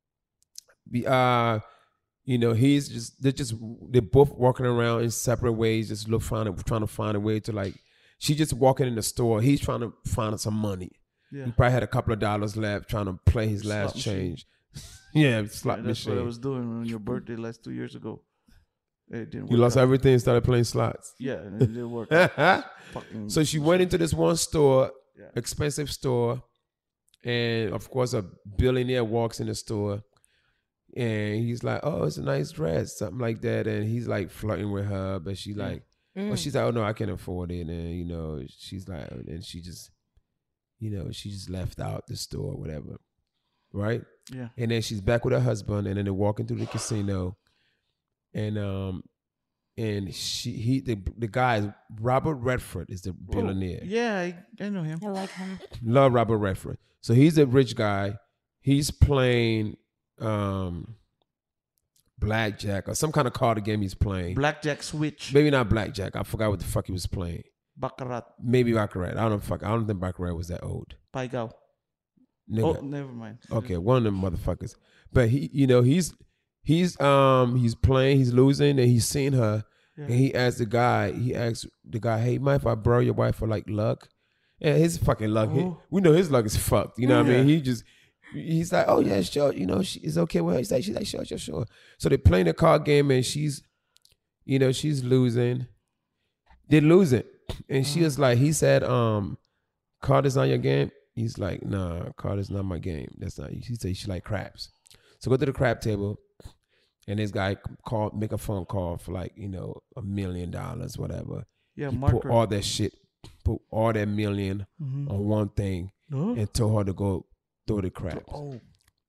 S6: Be uh, you know, he's just they're just they're both walking around in separate ways, just look trying to trying to find a way to like. She's just walking in the store. He's trying to find some money. Yeah. He probably had a couple of dollars left, trying to play his last slot change. yeah, slot
S7: yeah, that's
S6: machine.
S7: What I was doing on your birthday last two years ago. It didn't work.
S6: You lost
S7: out.
S6: everything and started playing slots.
S7: Yeah, and it didn't work. out.
S6: So she went into this one store,
S7: yeah.
S6: expensive store, and of course a billionaire walks in the store, and he's like, "Oh, it's a nice dress," something like that, and he's like flirting with her, but she like, mm. well, she's like, "Oh no, I can't afford it," and you know, she's like, and she just, you know, she just left out the store, or whatever, right?
S7: Yeah.
S6: And then she's back with her husband, and then they're walking through the casino. And um, and she he the the guy Robert Redford is the billionaire.
S7: Oh, yeah, I, I know him.
S8: I like him.
S6: Love Robert Redford. So he's a rich guy. He's playing um, blackjack or some kind of card game he's playing.
S7: Blackjack switch.
S6: Maybe not blackjack. I forgot what the fuck he was playing.
S7: Baccarat.
S6: Maybe Baccarat. I don't know. Fuck. I don't think Baccarat was that old.
S7: Paigao.
S6: Nigga.
S7: Oh, never mind.
S6: Okay, one of them motherfuckers. But he, you know, he's. He's um he's playing, he's losing, and he's seen her, yeah. and he asked the guy, he asked the guy, "Hey, mind if I borrow your wife for like luck?" And his fucking luck, he, we know his luck is fucked. You know yeah. what I mean? He just he's like, "Oh yeah, sure." You know, she is okay with her. He's like, she's like, "Sure, sure, sure." So they're playing a card game, and she's, you know, she's losing. They're losing, and she was like, he said, "Um, card is not your game." He's like, "Nah, card is not my game. That's not." He said she like craps. So go to the crap table. And this guy called, make a phone call for like, you know, a million dollars, whatever.
S7: Yeah,
S6: he
S7: marker.
S6: put all that shit, put all that million mm-hmm. on one thing huh? and told her to go throw the craps.
S7: Oh.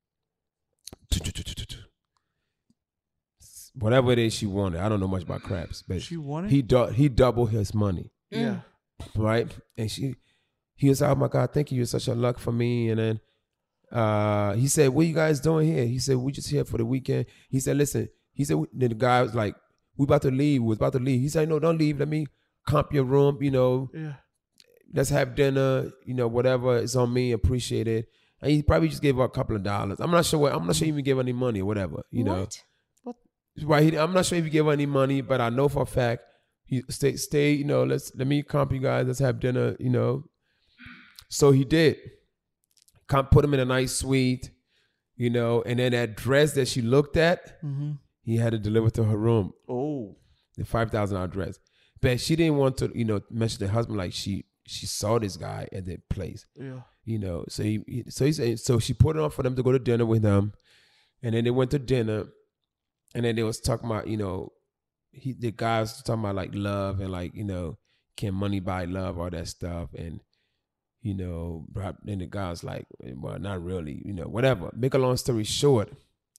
S6: Whatever it is she wanted. I don't know much about craps, but
S7: she wanted?
S6: he du- he doubled his money.
S7: Yeah.
S6: Right? And she, he was like, "Oh my God, thank you. You're such a luck for me." And then Uh, he said, "What you guys doing here?" He said, "We just here for the weekend." He said, "Listen," he said, then the guy was like, "We about to leave. We was about to leave." He said, "No, don't leave. Let me comp your room, you know.
S7: Yeah.
S6: Let's have dinner, you know, whatever is on me, appreciate it." And he probably just gave her a couple of dollars. I'm not sure what, I'm not sure he even gave her any money or whatever, you know.
S8: What? What?
S6: Right. He, I'm not sure if he gave her any money, but I know for a fact, he stay, stay, you know, let's, let me comp you guys. Let's have dinner, you know. So he did. Put him in a nice suite, you know, and then that dress that she looked at,
S7: mm-hmm.
S6: he had to deliver to her room.
S7: Oh,
S6: the five thousand dollar dress. But she didn't want to, you know, mention the husband like she she saw this guy at the place.
S7: Yeah,
S6: you know. So he, he so he said so she put it on for them to go to dinner with him, and then they went to dinner, and then they was talking about, you know, he the guy was talking about like love and like, you know, can money buy love, all that stuff, and. You know, then the guy's like, well, not really, you know, whatever. Make a long story short,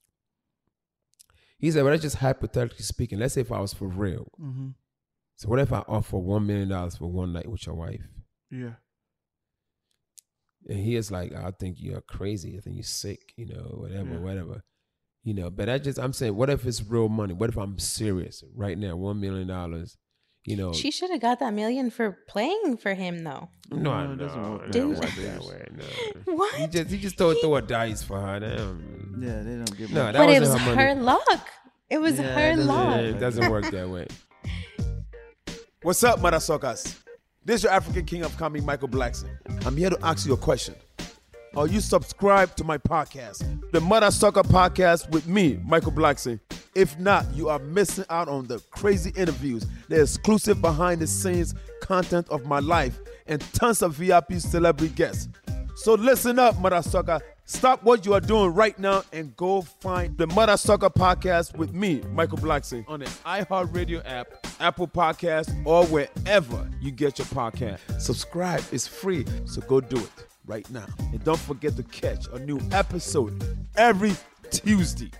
S6: he said, well, that's just hypothetically speaking. Let's say if I was for real.
S7: Mm-hmm.
S6: So what if I offer one million dollars for one night with your wife?
S7: Yeah.
S6: And he is like, I think you're crazy. I think you're sick, you know, whatever,
S7: yeah.
S6: whatever. You know, but I just, I'm saying, what if it's real money? What if I'm serious right now, one million dollars? You know,
S8: she should have got that million for playing for him, though.
S6: No,
S7: no,
S6: no,
S7: it doesn't work
S6: no,
S7: that
S6: no,
S7: way.
S6: that way, no.
S8: What?
S6: He just he just threw, threw a dice for her. Damn.
S7: Yeah, they don't give.
S6: No,
S7: money.
S6: that
S8: but
S6: wasn't
S8: it was
S6: her,
S8: her
S6: money.
S8: luck. It was
S7: Yeah,
S8: her
S7: it doesn't-
S8: luck.
S6: Yeah, it doesn't work that way.
S14: What's up, mother suckers? This is your African king of comedy, Michael Blackson. I'm here to ask you a question. Are you subscribed to my podcast, the Mother Sucker Podcast with me, Michael Blackson? If not, you are missing out on the crazy interviews, the exclusive behind-the-scenes content of my life, and tons of V I P celebrity guests. So listen up, Mother Sucker. Stop what you are doing right now and go find the Mother Sucker Podcast with me, Michael Blackson, on the iHeartRadio app, Apple Podcasts, or wherever you get your podcast. Subscribe. It's free, so go do it right now. And don't forget to catch a new episode every Tuesday.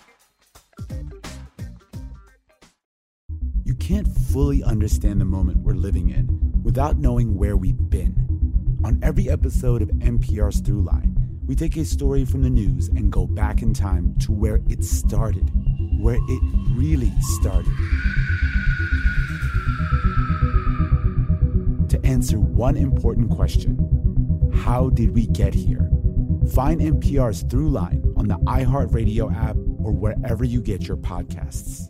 S3: You can't fully understand the moment we're living in without knowing where we've been. On every episode of N P R's Throughline, we take a story from the news and go back in time to where it started, where it really started. To answer one important question, how did we get here? Find N P R's Throughline on the iHeartRadio app or wherever you get your podcasts.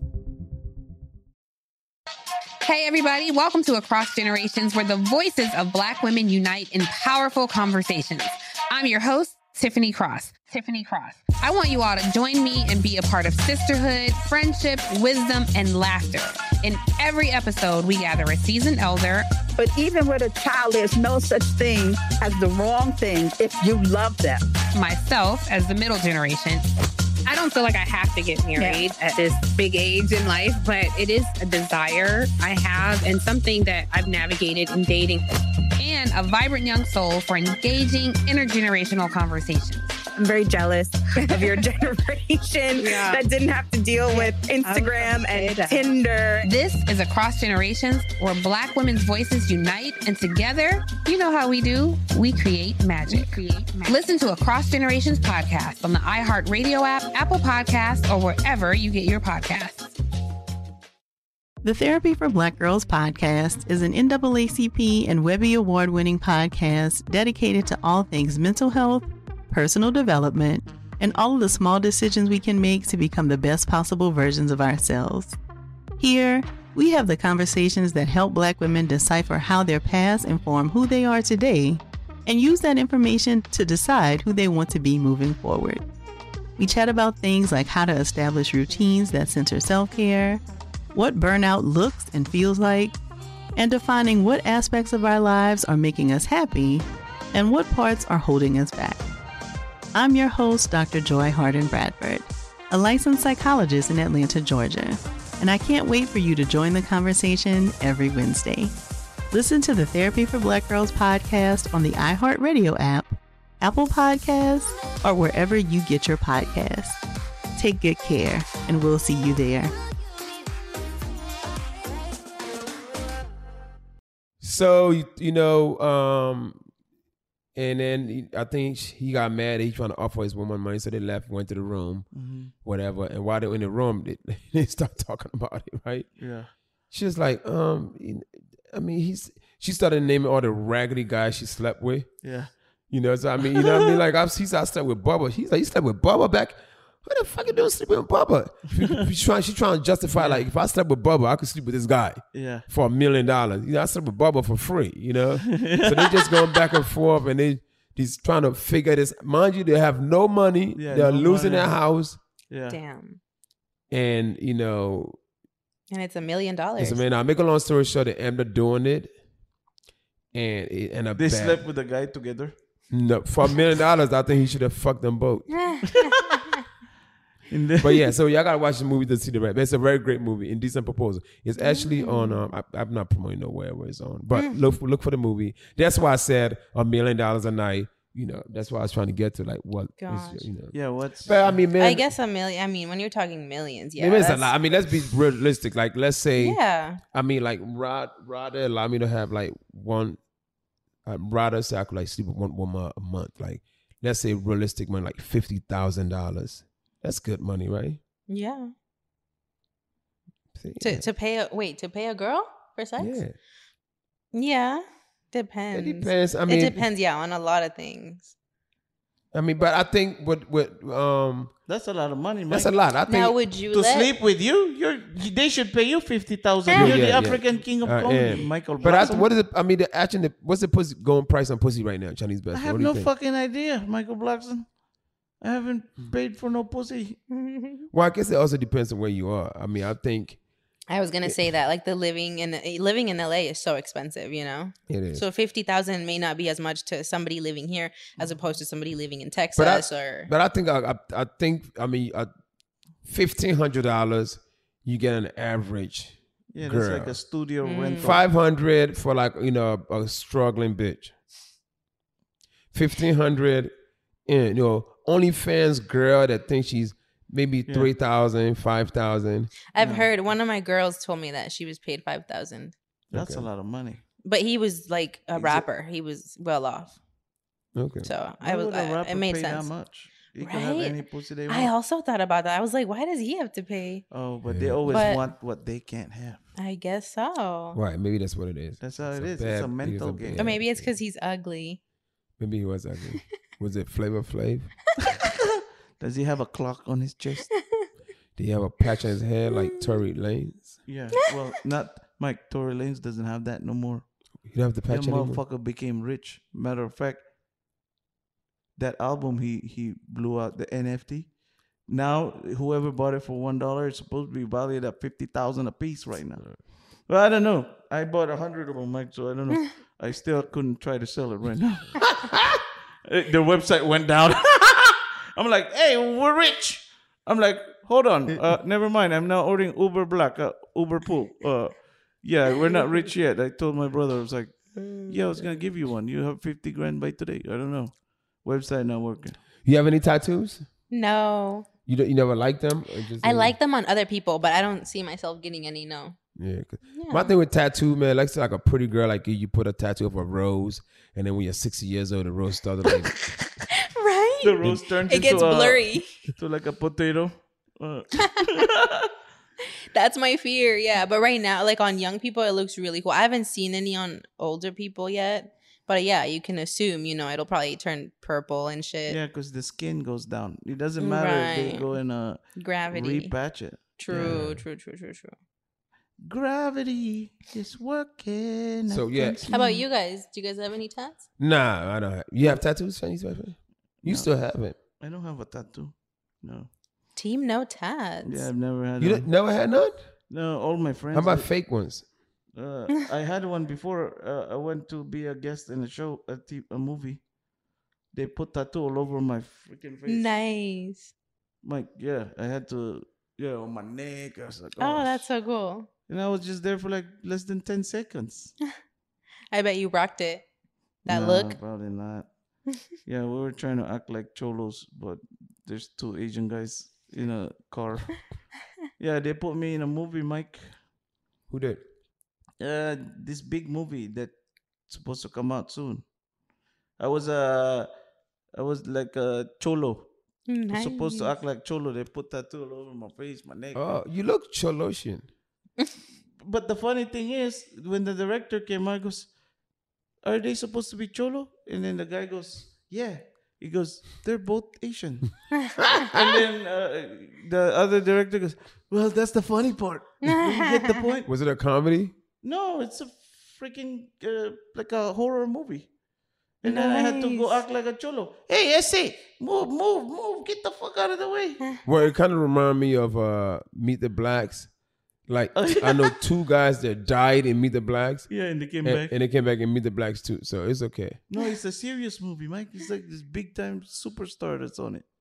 S9: Hey, everybody. Welcome to Across Generations, where the voices of Black women unite in powerful conversations. I'm your host, Tiffany Cross. Tiffany Cross. I want you all to join me and be a part of sisterhood, friendship, wisdom, and laughter. In every episode, we gather a seasoned elder.
S10: But even with a child, there's no such thing as the wrong thing if you love them.
S9: Myself, as the middle generation. I don't feel like I have to get married
S11: Yeah.
S9: at this big age in life, but it is a desire I have and something that I've navigated in dating. And a vibrant young soul for engaging intergenerational conversations.
S11: I'm very jealous of your generation
S9: Yeah.
S11: that didn't have to deal with Instagram and Tinder.
S9: This is Across Generations, where Black women's voices unite, and together, you know how we do, we create magic. We create magic. Listen to Across Generations podcast on the iHeartRadio app, Apple Podcasts, or wherever you get your podcasts.
S15: The Therapy for Black Girls podcast is an N double A C P and Webby Award-winning podcast dedicated to all things mental health, personal development, and all of the small decisions we can make to become the best possible versions of ourselves. Here, we have the conversations that help Black women decipher how their past inform who they are today and use that information to decide who they want to be moving forward. We chat about things like how to establish routines that center self-care, what burnout looks and feels like, and defining what aspects of our lives are making us happy and what parts are holding us back. I'm your host, Doctor Joy Harden Bradford, a licensed psychologist in Atlanta, Georgia, and I can't wait for you to join the conversation every Wednesday. Listen to the Therapy for Black Girls podcast on the iHeartRadio app, Apple Podcasts, or wherever you get your podcasts. Take good care, and we'll see you there.
S6: So you, you know, um, and then he, I think he got mad. He trying to offer his woman money, so they left, went to the room,
S7: Mm-hmm.
S6: whatever. And while they were in the room, they, they start talking about it, right?
S7: Yeah.
S6: She was like, um, I mean, he's. She started naming all the raggedy guys she slept with.
S7: Yeah.
S6: You know, so I mean, you know what I mean? Like, I've, he's I slept with Bubba. He's like, you slept with Bubba back. What the fuck you doing sleeping with Bubba? She's trying, she trying to justify, like, if I slept with Bubba, I could sleep with this guy
S7: Yeah.
S6: for a million dollars. You know, I slept with Bubba for free, you know? So they just going back and forth, and they he's trying to figure this. Mind you, they have no money.
S7: Yeah,
S6: They're
S7: no
S6: losing
S7: money.
S6: their house.
S7: Yeah.
S8: Damn.
S6: And, you know,
S8: And it's a million dollars.
S6: so, man, I make a long story short, they ended up doing it. And it ended up
S7: They
S6: bad.
S7: slept with the guy together.
S6: No, for a million dollars, I think he should have fucked them both. But yeah, so y'all gotta watch the movie to see the rest. It's a very great movie, Indecent Proposal. It's actually on. Um, I, I'm not promoting nowhere where it's on, but
S8: Mm.
S6: look for, look for the movie. That's why I said a million dollars a night. You know, that's why I was trying to get to, like, what is,
S8: Gosh.
S6: you know.
S7: Yeah, what's
S6: But I mean, man,
S8: I guess a million. I mean, when you're talking millions, yeah,
S6: maybe it's a
S8: that's-
S6: lot. I mean, let's be realistic. Like, let's say,
S8: Yeah.
S6: I mean, like, Rod, rather allow me to have like one. I'd rather say I could like sleep with one woman a month. Like, let's say realistic money, like fifty thousand dollars. That's good money, right?
S8: Yeah.
S6: See,
S8: To to pay a wait to pay a girl for sex?
S6: Yeah.
S8: Yeah. Depends.
S6: It depends. I mean,
S8: it depends. Yeah, on a lot of things.
S6: I mean, but I think what what um
S7: That's a lot of money, man.
S6: that's a lot. I think
S8: Now, would you
S7: to
S8: let?
S7: sleep with you, you're they should pay you fifty thousand.
S6: Yeah,
S7: You're
S6: yeah,
S7: the
S6: yeah.
S7: African king of
S6: Uh,
S7: comedy,
S6: yeah.
S7: Michael.
S6: But I,
S7: Blackson.
S6: what is it? I mean, the actually, the, what's the pussy going price on pussy right now? Chinese best.
S7: I have
S6: what do
S7: no
S6: you think?
S7: fucking idea, Michael Blackson. I haven't paid for no pussy.
S6: Well, I guess it also depends on where you are. I mean, I think
S8: I was gonna say that, like, the living in living in L A is so expensive, you know.
S6: it is.
S8: So fifty thousand may not be as much to somebody living here as opposed to somebody living in Texas
S6: but I,
S8: or.
S6: but I think I, I, I think I mean, uh, fifteen hundred dollars you get an average.
S7: Yeah,
S6: girl.
S7: that's like a studio
S8: Mm.
S7: rental.
S6: Five hundred for like you know a, a struggling bitch. Fifteen hundred, you know, OnlyFans girl that thinks she's maybe
S7: Yeah.
S6: three thousand, five thousand.
S8: I've heard one of my girls told me that she was paid five thousand,
S7: That's
S6: Okay.
S7: a lot of money.
S8: but he was like a
S6: Is it-
S8: rapper. He was well off,
S6: Okay.
S8: so
S7: Why
S8: I was.
S7: would a
S8: I,
S7: rapper
S8: it made
S7: pay
S8: sense.
S7: That much? He can have
S8: Right?
S7: any pussy they want.
S8: I also thought about that. I was like, why does he have to pay?
S7: Oh, but they always
S8: But-
S7: want what they can't have.
S8: I guess so.
S6: Right, maybe that's what it is.
S7: That's how
S6: It's
S7: it
S6: a
S7: is. It's
S6: bad-
S7: a mental game.
S8: Or maybe it's because he's ugly.
S6: Maybe he was ugly. Was it Flavor Flav?
S7: Does he have a clock on his chest?
S6: Did he have a patch on his head like Tory Lanez?
S7: Yeah. Well, not Mike. Tory Lanez doesn't have that no more.
S6: You don't have the patch
S7: That
S6: anymore?
S7: motherfucker became rich. Matter of fact, that album he he blew out the N F T. Now whoever bought it for one dollar is supposed to be valued at fifty thousand a piece right now. Well, I don't know. I bought a hundred of them, Mike. So I don't know. I still couldn't try to sell it right now. Their website went down. I'm like, hey, we're rich. I'm like, hold on. Uh, never mind. I'm now ordering Uber Black, uh, Uber Pool. Uh, yeah, we're not rich yet. I told my brother, I was like, yeah, I was going to give you one. You have fifty grand by today. I don't know. Website not working.
S6: You have any tattoos?
S8: No.
S6: You don't, you never liked them? Or just
S8: I like them on other people, but I don't see myself getting any, no.
S6: Yeah, 'cause my thing with tattoo, man, like like a pretty girl like you, you put a tattoo of a rose, and then when you're sixty years old, the rose started like
S8: Right?
S7: The rose turns
S8: It
S7: into
S8: gets
S7: a-
S8: blurry.
S7: to like a potato. Uh,
S8: That's my fear, yeah. But right now, like on young people, it looks really cool. I haven't seen any on older people yet. But yeah, you can assume, you know, it'll probably turn purple and shit.
S7: yeah, because the skin goes down. It doesn't matter if they
S8: Right.
S7: go in a
S8: Gravity.
S7: repatch it.
S8: True,
S7: Yeah.
S8: true, true, true, true.
S7: Gravity is working.
S6: So, yeah.
S8: How about you guys? Do you guys have any tats?
S6: Nah, I don't have. You have tattoos, Chinese wife? You
S7: No.
S6: still have it.
S7: I don't have a tattoo. No.
S8: Team no tats.
S7: Yeah, I've never had
S6: You
S7: one.
S6: didn't- never had none?
S7: No, all my friends.
S6: How about
S7: did.
S6: fake ones?
S7: Uh, I had one before. Uh, I went to be a guest in a show, a, t- a movie. They put tattoo all over my freaking face.
S8: Nice.
S7: Like, yeah, I had to, yeah, on my neck. I was like,
S8: Oh, that's so cool.
S7: And I was just there for like less than ten seconds.
S8: I bet you rocked it. That
S7: Nah,
S8: look.
S7: Probably not. Yeah, we were trying to act like cholos, but there's two Asian guys in a car. Yeah, they put me in a movie, Mike.
S6: Who did?
S7: Uh, this big movie that's supposed to come out soon. I was uh, I was like a cholo. I was supposed to
S8: Nice.
S7: act like cholo. They put tattoo all over my face, my neck.
S6: Oh, you look Cholosian.
S7: But the funny thing is, when the director came out, he goes, "Are they supposed to be cholo?" And then the guy goes, "Yeah." He goes, "They're both Asian." And then uh, the other director goes, "Well, that's the funny part. Do you get the point?"
S6: Was it a comedy?
S7: No, it's a freaking uh, like a horror movie. And then I had to go
S8: Nice.
S7: act like a cholo. Hey, ese, move, move, move, get the fuck out of the way.
S6: Well, it kind of remind me of uh, Meet the Blacks. Like I know two guys that died in Meet the Blacks.
S7: Yeah, and they came
S6: and,
S7: back.
S6: and they came back and Meet the Blacks too. So it's okay.
S7: No, it's a serious movie, Mike. It's like this big time superstar that's on it.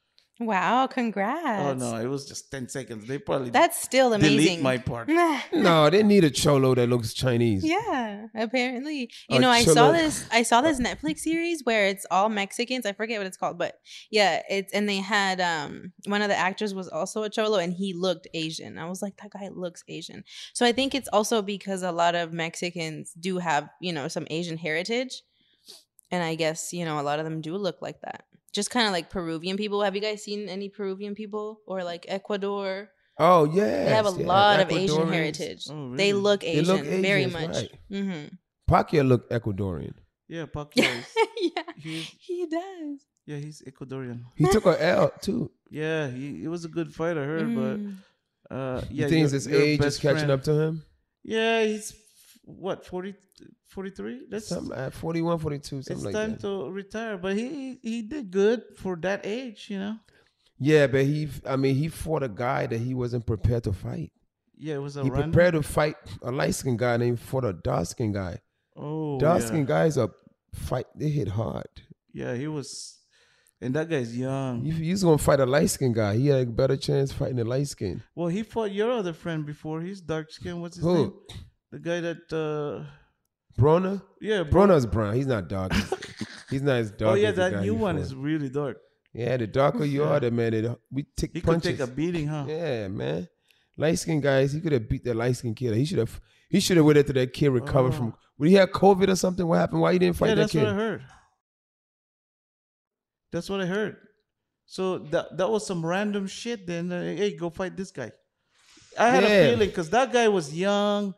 S8: Wow, congrats.
S7: Oh no, it was just ten seconds. They probably
S8: That's still
S7: delete
S8: amazing.
S7: my part.
S6: No, they need a cholo that looks Chinese.
S8: Yeah, apparently. You
S6: A
S8: know, I saw
S6: cholo-
S8: this I saw this Netflix series where it's all Mexicans. I forget what it's called, but yeah, it's and they had um one of the actors was also a cholo and he looked Asian. I was like, that guy looks Asian. So I think it's also because a lot of Mexicans do have, you know, some Asian heritage. And I guess, you know, a lot of them do look like that. Just kind of like Peruvian people. Have you guys seen any Peruvian people or like Ecuador?
S6: Oh yeah,
S8: They have a lot of Asian heritage.
S7: Oh,
S8: They
S7: really?
S8: look
S6: They
S8: Asian,
S6: look
S8: very
S6: Asians,
S8: much.
S6: right.
S8: hmm
S6: Pacquiao look Ecuadorian.
S7: Yeah, Pacquiao. is-
S8: yeah,
S7: he's,
S8: he does.
S7: yeah, he's Ecuadorian.
S6: He took a L too.
S7: Yeah, he, he was a good fight, I heard,
S8: Mm.
S7: but uh, yeah,
S6: you think
S7: your-
S6: his
S7: your
S6: age is
S7: best
S6: catching
S7: friend-
S6: up to him?
S7: Yeah, he's f- what forty, forty-three. That's
S6: Something like forty-one, forty-two, something
S7: it's
S6: like
S7: time
S6: that.
S7: to retire, but he he did good for that age, you know.
S6: Yeah, but he, I mean, he fought a guy that he wasn't prepared to fight.
S7: Yeah, it was a
S6: He
S7: random.
S6: prepared to fight a light skinned guy, and then he fought a dark skinned guy.
S7: Oh,
S6: dark
S7: yeah.
S6: skinned guys are fight. They hit hard.
S7: Yeah, he was, and that guy's young.
S6: If he's gonna fight a light skinned guy, he had a better chance fighting a light skin.
S7: Well, he fought your other friend before. He's dark skinned. What's his
S6: Who?
S7: name? The guy that. uh
S6: Bronner?
S7: Yeah, Bro-
S6: Bronner's brown. He's not dark. he's not as dark.
S7: Oh yeah,
S6: as the
S7: that
S6: guy
S7: new
S6: he
S7: one
S6: fought.
S7: is really dark.
S6: Yeah, the darker you
S7: Yeah.
S6: are, the man, it, we take
S7: He
S6: punches.
S7: could take a beating, huh?
S6: Yeah, man. Light skinned guys, he could have beat that light skinned kid. He should have. He should have waited till that kid recovered
S7: Oh.
S6: from. When he had COVID or something, what happened? Why he didn't fight
S7: Yeah,
S6: that
S7: that's
S6: kid?
S7: what I heard. That's what I heard. So that that was some random shit. Then uh, hey, go fight this guy. I had
S6: Yeah.
S7: a feeling because that guy was young.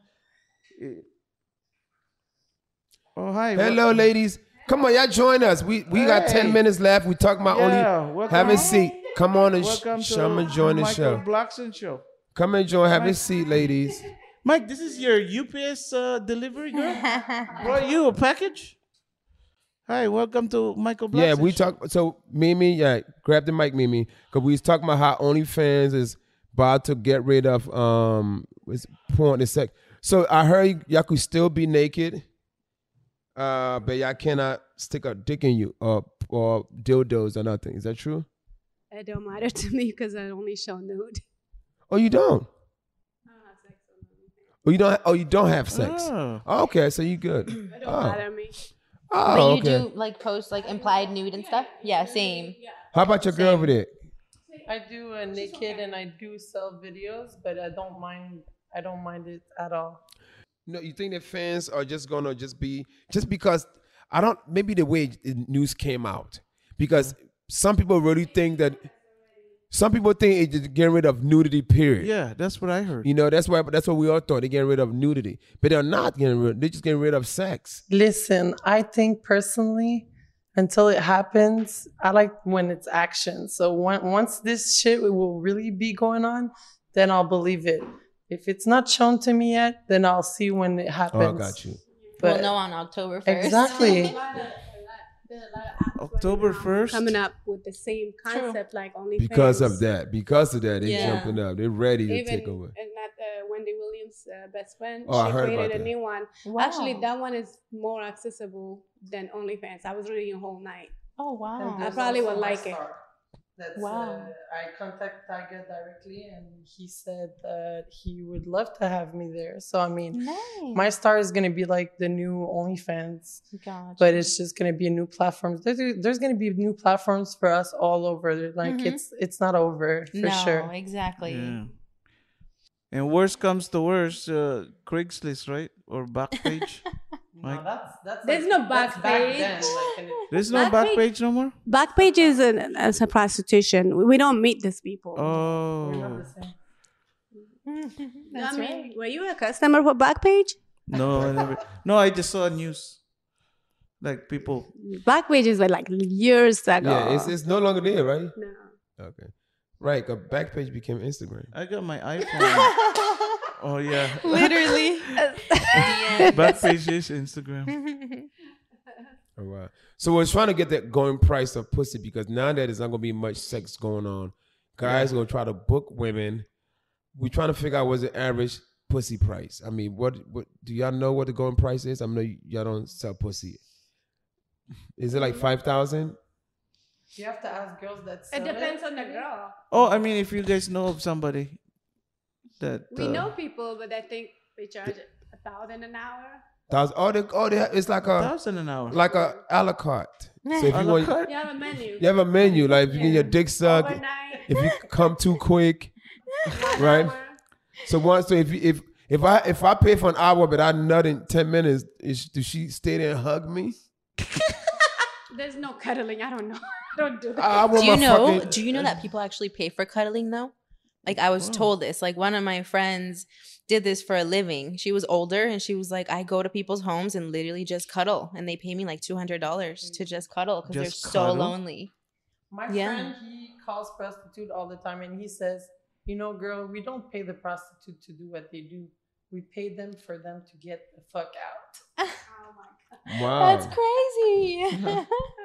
S7: Oh hi.
S6: Hello,
S7: wel-
S6: ladies. Come on, y'all join us. We we got ten
S7: Hey.
S6: minutes left. We talking about
S7: Yeah,
S6: only.
S7: welcome.
S6: Have a seat. Come on and sh-
S7: Welcome to
S6: come and join the
S7: Michael
S6: show.
S7: Blackson show.
S6: Come and join. Have a
S7: Mike.
S6: seat, ladies.
S7: Mike, this is your U P S uh, delivery girl. Brought you a package. Hi, welcome to Michael Blackson.
S6: Yeah, we
S7: show.
S6: talk. So Mimi, yeah, grab the mic, Mimi, because we was talking about how OnlyFans is about to get rid of um, it's porn and sex. So I heard y'all could still be naked, uh, but y'all cannot stick a dick in you or or dildos or nothing. Is that true?
S16: It don't matter to me because I only show nude.
S6: Oh, you don't. Oh, you don't. Oh, you don't have sex.
S7: Oh.
S6: Oh, okay, so you good.
S16: It don't
S6: Oh,
S16: matter to me.
S6: oh
S8: But you
S6: okay.
S8: do like post like implied nude and stuff? Yeah, same.
S6: How about your girl over there?
S17: I do a naked and I do sell videos, but I don't mind. I don't mind it at all.
S6: No, you think that fans are just gonna just be just because I don't maybe the way the news came out because some people really think that some people think it's just getting rid of nudity. Period.
S7: Yeah, that's what I heard.
S6: You know that's why that's what we all thought they're getting rid of nudity, but they're not getting rid. They're just getting rid of sex.
S17: Listen, I think personally, until it happens, I like when it's action. So when, once this shit will really be going on, then I'll believe it. If it's not shown to me yet, then I'll see when it happens.
S6: Oh, I got you.
S8: We'll
S17: But
S8: know on October first.
S17: exactly.
S7: October first.
S16: Coming up with the same concept like OnlyFans.
S6: Because of that, because of that, they're
S16: Yeah.
S6: jumping up. They're ready to
S16: Even
S6: take over.
S16: and that uh, Wendy Williams' uh, best friend,
S6: Oh, I
S16: she
S6: heard
S16: created
S6: about
S16: a
S6: that.
S16: new one.
S8: Wow.
S16: Actually, that one is more accessible than OnlyFans. I was reading a whole night.
S8: Oh wow.
S16: I probably would like it.
S17: That's,
S8: Wow.
S17: uh, I contacted Tiger directly, and he said that he would love to have me there. So I mean,
S8: Nice.
S17: my star is gonna be like the new OnlyFans,
S8: Gotcha.
S17: but it's just gonna be a new platform. There's, there's gonna be new platforms for us all over. Like
S8: Mhm.
S17: it's it's not over for
S8: no,
S17: sure.
S8: exactly.
S7: Yeah. And worst comes to worst, uh, Craigslist, right? Or Backpage. Mike?
S17: that's, that's
S16: There's no back page.
S7: There's no
S16: Backpage-
S7: Backpage no more?
S16: Backpage is an, as a prostitution. We don't meet these people.
S7: Oh.
S16: I mean, were you a customer for Backpage?
S7: No, I never. No, I just saw news. Like people.
S16: Backpage is like years ago.
S6: Yeah, it's it's no longer there, right?
S16: No.
S6: Okay. Right, because Backpage became Instagram.
S7: I got my iPhone. Oh yeah.
S8: Literally.
S7: Backpage is Instagram.
S6: Oh, wow. So we're trying to get that going price of pussy because now that there's not gonna be much sex going on, guys are gonna try to book women. We're trying to figure out what's the average pussy price. I mean, what what do y'all know what the going price is? I know y- y'all don't sell pussy. Is it like five thousand?
S17: You have to ask girls that.
S16: It
S17: sell
S16: depends on the girl.
S7: Oh, I mean, if you guys know of somebody that
S16: We
S7: uh,
S16: know people, but I think they charge a thousand an hour.
S6: Thousand? Oh, they, oh, they have, it's like a
S7: thousand an hour,
S6: like a a la carte. So if
S7: A
S6: you
S7: la
S6: want,
S7: carte?
S16: You have a menu.
S6: you have a menu. Like if you get your dick sucked,
S16: Overnight.
S6: if you come too quick, right? So once, so if you, if if I if I pay for an hour but I nut in ten minutes, is, does she stay there and hug me?
S16: There's no cuddling. I don't know. I don't do that.
S6: I want
S8: Do you
S6: my
S8: know?
S6: fucking-
S8: Do you know that people actually pay for cuddling though? Like I was told this. Like one of my friends did this for a living. She was older and she was like, I go to people's homes and literally just cuddle, and they pay me like two hundred dollars to just cuddle because they're
S7: Just
S8: so
S7: cuddle?
S8: lonely.
S17: My
S8: Yeah.
S17: friend, he calls prostitute all the time, and he says, "You know, girl, we don't pay the prostitute to do what they do. We pay them for them to get the fuck out."
S6: Wow.
S8: That's crazy.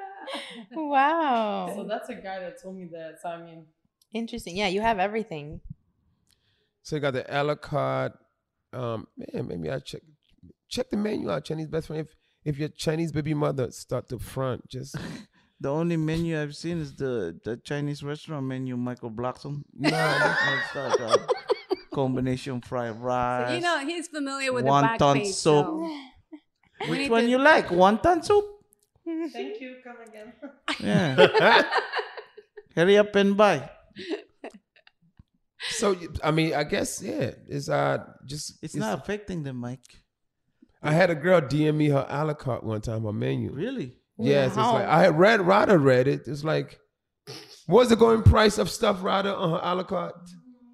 S8: Wow.
S17: So that's a guy that told me that. So I mean,
S8: Interesting. Yeah, you have everything.
S6: So you got the a la carte. Um, man, maybe I check check the menu out. Chinese best friend. If if your Chinese baby mother start to front, just
S7: the only menu I've seen is the the Chinese restaurant menu, Michael Blackson.
S6: No,
S7: it's like a combination fried rice.
S16: So, you know, he's familiar with the
S7: wonton
S16: back page.
S7: soup.
S16: So we
S7: Which
S16: need
S7: one
S16: to-
S7: you like? Wonton soup?
S17: thank you. Come again.
S7: Yeah. Hurry up and buy.
S6: so I mean, I guess yeah. It's uh just
S7: It's not affecting them, Mike.
S6: I had a girl D M me her a la carte one time, her menu.
S7: Really?
S6: Yes,
S7: Wow.
S6: it's like I had read, rather read it. It's like What's the going price of stuff, rather, on her a la carte?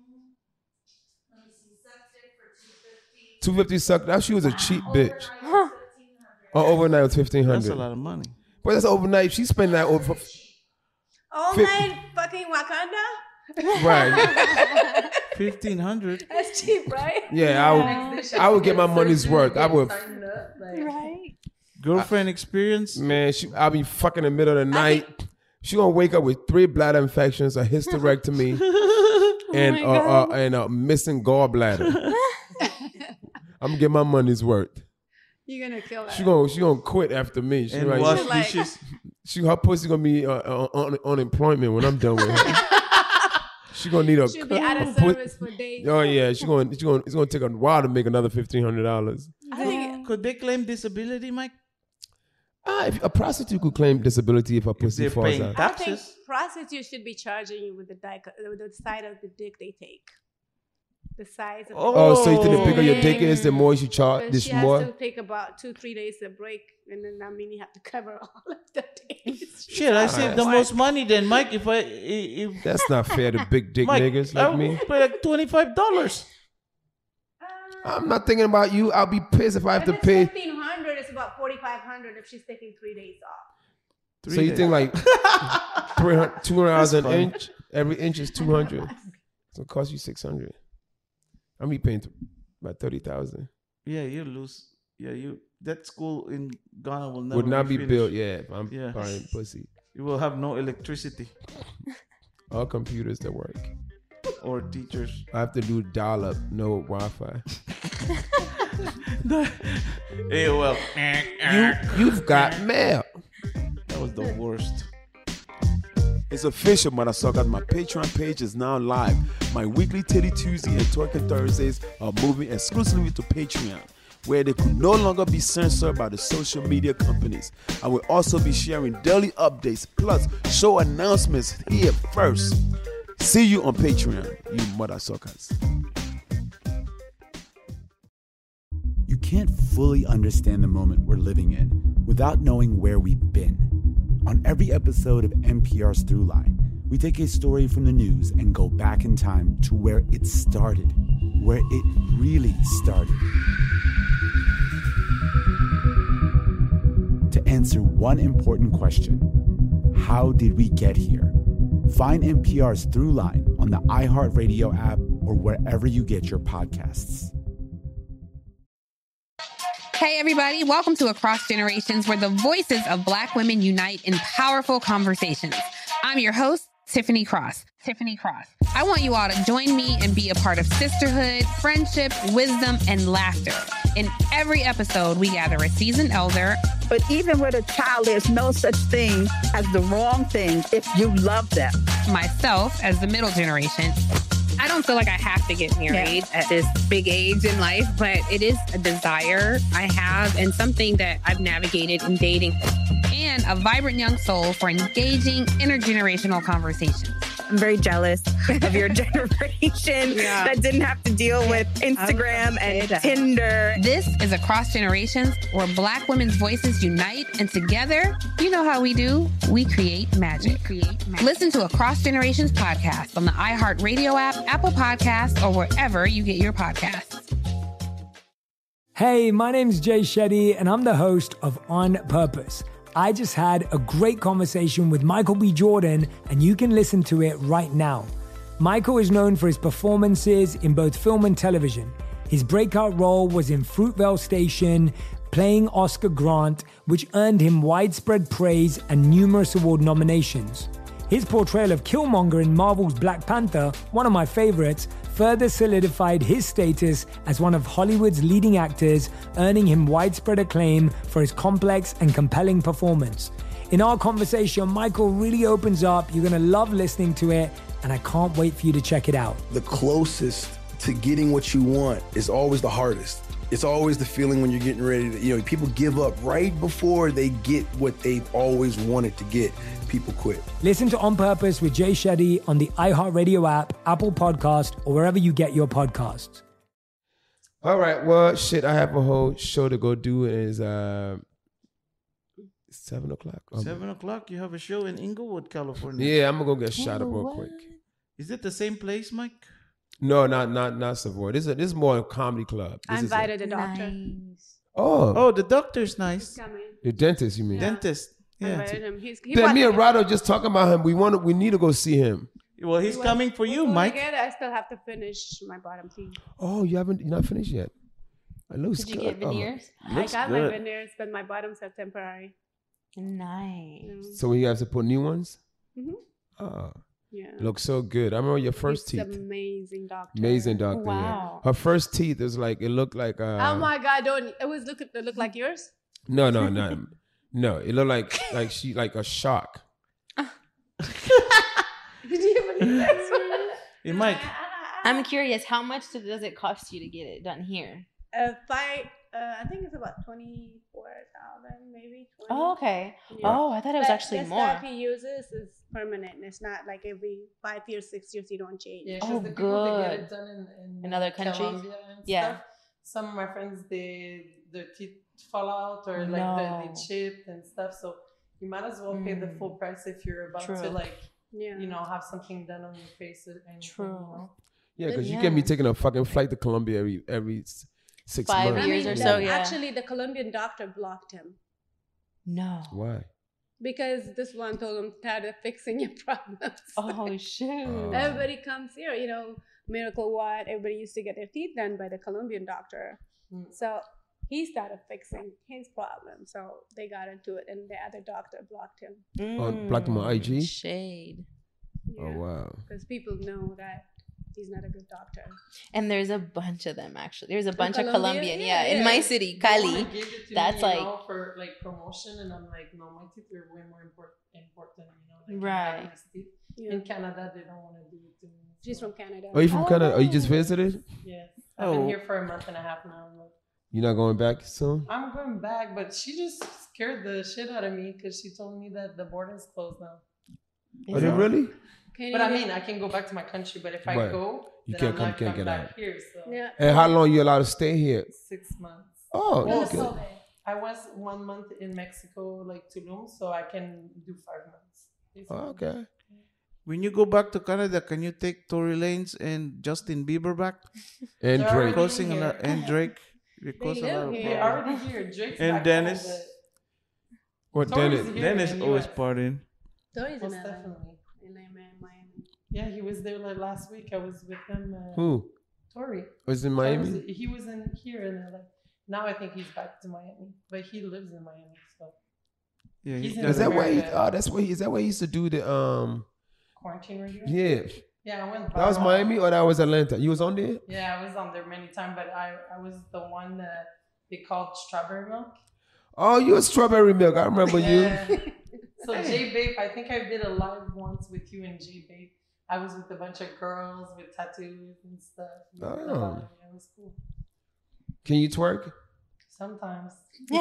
S6: two fifty suck. That she was a cheap bitch.
S16: Huh.
S6: Oh, overnight was fifteen hundred.
S7: That's a lot of money.
S6: But that's overnight. She's spending that over.
S16: All
S6: Fif-
S16: night fucking Wakanda?
S6: Right.
S7: fifteen hundred.
S16: That's cheap, right?
S6: Yeah, I would. I would get my money's worth. I would.
S16: Right.
S7: Girlfriend experience?
S6: Man, she, I'll be fucking in the middle of the night. She gonna wake up with three bladder infections, a hysterectomy, and
S16: my
S6: uh, uh,
S16: God.
S6: and a missing gallbladder. I'm gonna get my money's worth.
S16: You're gonna kill her.
S6: She gonna she gonna quit after me. She
S7: And
S6: like,
S7: wash
S16: Like-
S7: dishes.
S6: she her pussy gonna be uh, uh, on unemployment when I'm done with her. She gonna need a.
S16: She'll be out of
S6: put-
S16: service for days.
S6: Oh yeah, she gonna she gonna it's gonna take a while to make another fifteen hundred dollars.
S16: I think
S7: Could they claim disability, Mike?
S6: Ah, if a prostitute could claim disability if her pussy
S7: they're
S6: falls
S7: paying
S6: out.
S16: I think
S7: taxes.
S16: prostitutes should be charging you with the, di- with the side of the dick they take. The size of
S6: Oh,
S16: the
S6: so you think the bigger your dick is, the more you charge,
S16: But
S6: this
S16: she has
S6: more?
S16: to take about two, three days to break, and then that means you have to cover all of the days.
S7: Shit, I
S6: Alright.
S7: saved the most money then, Mike. If I if
S6: That's not fair to big dick
S7: Mike,
S6: niggas
S7: I
S6: like me.
S7: would pay like twenty five dollars.
S6: I'm not thinking about you. I'll be pissed if I have
S16: If
S6: to
S16: it's
S6: pay.
S16: fifteen hundred, it's about forty-five hundred if she's taking three days off.
S6: So you think like three hundred, two hundred dollars an inch? Every inch is two hundred. So it cost you six hundred. I'm be paying th- about thirty thousand.
S7: Yeah, you lose. Yeah, you that school in Ghana will never
S6: Would not be
S7: finished.
S6: built. Yeah, if I'm
S7: Yeah.
S6: buying pussy.
S7: You will have no electricity
S6: All computers that work.
S7: or teachers.
S6: I have to do dial up, no Wi-Fi.
S7: Hey, well,
S6: You you've got mail.
S7: that was the worst.
S14: It's official, Mother Suckers. My Patreon page is now live. My weekly Titty Tuesday and Twerking Thursdays are moving exclusively to Patreon, where they could no longer be censored by the social media companies. I will also be sharing daily updates plus show announcements here first. See you on Patreon, you Mother Suckers.
S3: You can't fully understand the moment we're living in without knowing where we've been. On every episode of N P R's Throughline, we take a story from the news and go back in time to where it started, where it really started. To answer one important question: how did we get here? Find N P R's Throughline on the iHeartRadio app or wherever you get your podcasts.
S9: Hey, everybody, welcome to Across Generations, where the voices of Black women unite in powerful conversations. I'm your host, Tiffany Cross. Tiffany Cross. I want you all to join me and be a part of sisterhood, friendship, wisdom, and laughter. In every episode, we gather a seasoned elder.
S10: But even with a child, there's no such thing as the wrong thing if you love them.
S9: Myself as the middle generation. I don't feel like I have to get married
S11: at this big age in life, but it is a desire I have and something that I've navigated in dating.
S9: And a vibrant young soul for engaging intergenerational conversations.
S11: I'm very jealous of your generation
S9: Yeah.
S11: that didn't have to deal with Instagram and Tinder.
S9: This is Across Generations, where Black women's voices unite, and together, you know how we do, we create magic. We create magic. Listen to Across Generations podcast on the iHeartRadio app, Apple Podcasts, or wherever you get your podcasts.
S12: Hey, my name's Jay Shetty, and I'm the host of On Purpose. I just had a great conversation with Michael B. Jordan, and you can listen to it right now. Michael is known for his performances in both film and television. His breakout role was in Fruitvale Station, playing Oscar Grant, which earned him widespread praise and numerous award nominations. His portrayal of Killmonger in Marvel's Black Panther, one of my favorites, further solidified his status as one of Hollywood's leading actors, earning him widespread acclaim for his complex and compelling performance. In our conversation, Michael really opens up. You're going to love listening to it, and I can't wait for you to check it out.
S13: The closest to getting what you want is always the hardest. It's always the feeling when you're getting ready to, you know, people give up right before they get what they've always wanted to get. People quit.
S12: Listen to On Purpose with Jay Shetty on the iHeartRadio app, Apple Podcast, or wherever you get your podcasts.
S6: All right, well, shit, I have a whole show to go do. Is uh, Seven o'clock. Oh,
S7: Seven o'clock. You have a show in Inglewood, California.
S6: Yeah, I'm gonna go get shot up real quick.
S7: Is it the same place, Mike?
S6: No, not not not Savoy. This is a, this is more a comedy club. This
S16: I
S6: is
S16: invited
S6: a,
S16: the doctor.
S6: oh
S7: Oh, the doctor's nice.
S6: the dentist. You mean?
S7: Dentist.
S16: I
S7: Yeah.
S16: invited him. He's, he
S6: Then
S16: bought
S6: me and
S16: the-
S6: Rado just talking about him. We want to, we need to go see him.
S7: Well, he's
S16: Well,
S7: coming for you,
S16: when I
S7: Mike.
S16: get it, I still have to finish my bottom teeth.
S6: Oh, you haven't you're not finished yet. It looks
S8: Did you
S6: good.
S8: get veneers?
S6: Oh,
S16: I
S6: looks
S16: got my
S6: good.
S16: veneers, but my bottoms are temporary.
S8: Nice.
S6: So you have to put new ones.
S16: Mhm.
S6: Oh,
S16: Yeah.
S6: looks so good. I remember your first
S16: He's
S6: teeth.
S16: amazing doctor.
S6: Amazing doctor.
S16: Wow.
S6: Yeah. Her first teeth is like it looked like. Uh,
S16: oh my God! Don't it was look it look like yours?
S6: No, no, no, no. It looked like like she like a shark.
S16: Did you believe this?
S7: Hey, Mike.
S8: I'm curious, how much do- does it cost you to get it done here?
S16: Uh, five. Uh, I think it's about twenty four thousand, maybe. twenty.
S8: Oh, okay.
S16: Yeah.
S8: Oh, I thought it was
S16: But
S8: actually
S16: the
S8: more.
S16: stuff he uses is permanent. It's not like every five years, six years you don't change.
S17: Yeah,
S8: Oh,
S17: because the people that get
S8: good.
S17: it done in, in,
S8: In other countries?
S17: Colombia and
S8: Yeah.
S17: stuff, some of my friends, they their teeth fall out or like
S8: No.
S17: they, they chipped and stuff. So you might as well pay the full price if you're about to
S8: True.
S17: like,
S16: yeah.
S17: you know, have something done on your face. Or anything,
S8: True.
S17: You know?
S6: Yeah, because you
S8: Yeah.
S6: can't be taking a fucking flight to Colombia every every s- six
S8: Five
S6: months.
S16: I
S8: years
S16: mean,
S8: or
S16: the-
S8: so, yeah.
S16: Actually, the Colombian doctor blocked him
S8: No.
S6: Why?
S16: because this one told him tired of fixing your problems.
S8: Oh, shoot.
S6: Oh.
S16: Everybody comes here, you know, Miracle White. Everybody used to get their teeth done by the Colombian doctor. So he started fixing his problem. So they got into it, and the other doctor blocked him.
S6: Oh, blocked him on I G?
S8: Shade.
S6: Oh wow.
S16: Because people know that he's not a good doctor.
S8: And there's a bunch of them, actually. There's a bunch of
S16: Colombia?
S8: Colombian.
S16: Yeah,
S8: Yeah, in
S16: yeah.
S8: my city,
S17: They wanna
S8: Cali.
S17: give it to
S8: That's
S17: me, you
S8: like,
S17: know, for like promotion, and I'm like, no, my teeth are way more important. Important, you know, like
S8: Right.
S17: nice teeth.
S16: Yeah.
S17: In Canada, they don't want to do it to me.
S16: She's from Canada.
S6: Are you from Canada? Are you just visited?
S17: Yes, I've
S6: Oh.
S17: been here for a month and a half now. But
S6: You're not going back soon?
S17: I'm going back, but she just scared the shit out of me because she told me that the border is closed now.
S6: Are they really?
S17: But I mean, I can go back to my country, but if I
S6: Right.
S17: go,
S6: You
S17: then
S6: can't
S17: I'm
S6: come-
S17: not
S6: can't
S17: coming
S6: get
S17: back
S6: out.
S17: here. So
S16: Yeah.
S6: And how long you allowed to stay here?
S17: six months.
S6: Oh,
S17: No,
S6: okay.
S17: so I was one month in Mexico, like Tulum, so I can do five months. basically.
S6: Oh, okay.
S7: When you go back to Canada, can you take Tory Lanez and Justin Bieber back?
S6: And
S17: They're
S6: Drake.
S17: already
S7: Causing a
S17: here.
S7: lot, and Drake. It
S16: They
S7: caused a lot
S16: live
S7: of
S16: here.
S17: They're
S7: problems.
S17: already here. Drake's
S7: And
S17: back
S7: Dennis.
S17: home,
S6: What
S17: but Tory's
S6: Dennis?
S17: here
S7: Dennis
S17: in the
S7: always
S17: U S.
S7: partying.
S16: Tori's
S17: Most
S16: in L A.
S17: definitely.
S16: In Miami.
S17: Yeah, he was there like last week. I was with him. Uh,
S6: Who?
S17: Tory.
S6: Was in
S17: Tory
S6: Miami?
S17: was- he was in here in L A. Now I think he's back to Miami, but he lives in Miami. So
S7: Yeah,
S17: He's
S7: he
S17: in
S6: Is that where he?
S17: America.
S6: Oh, that's where he. Is that where he used to do the um?
S17: quarantine radio.
S6: Yeah,
S17: Yeah, I went.
S6: that was
S17: by-
S6: Miami or that was Atlanta. You was on there?
S17: Yeah, I was on there many times, but I, I was the one that they called strawberry milk.
S6: Oh, you was strawberry milk. I remember
S17: Yeah.
S6: you.
S17: So J Babe, I think I did a live once with you and J Babe. I was with a bunch of girls with tattoos and stuff. We heard
S6: Oh.
S17: about it. It was cool.
S6: Can you twerk?
S17: Sometimes.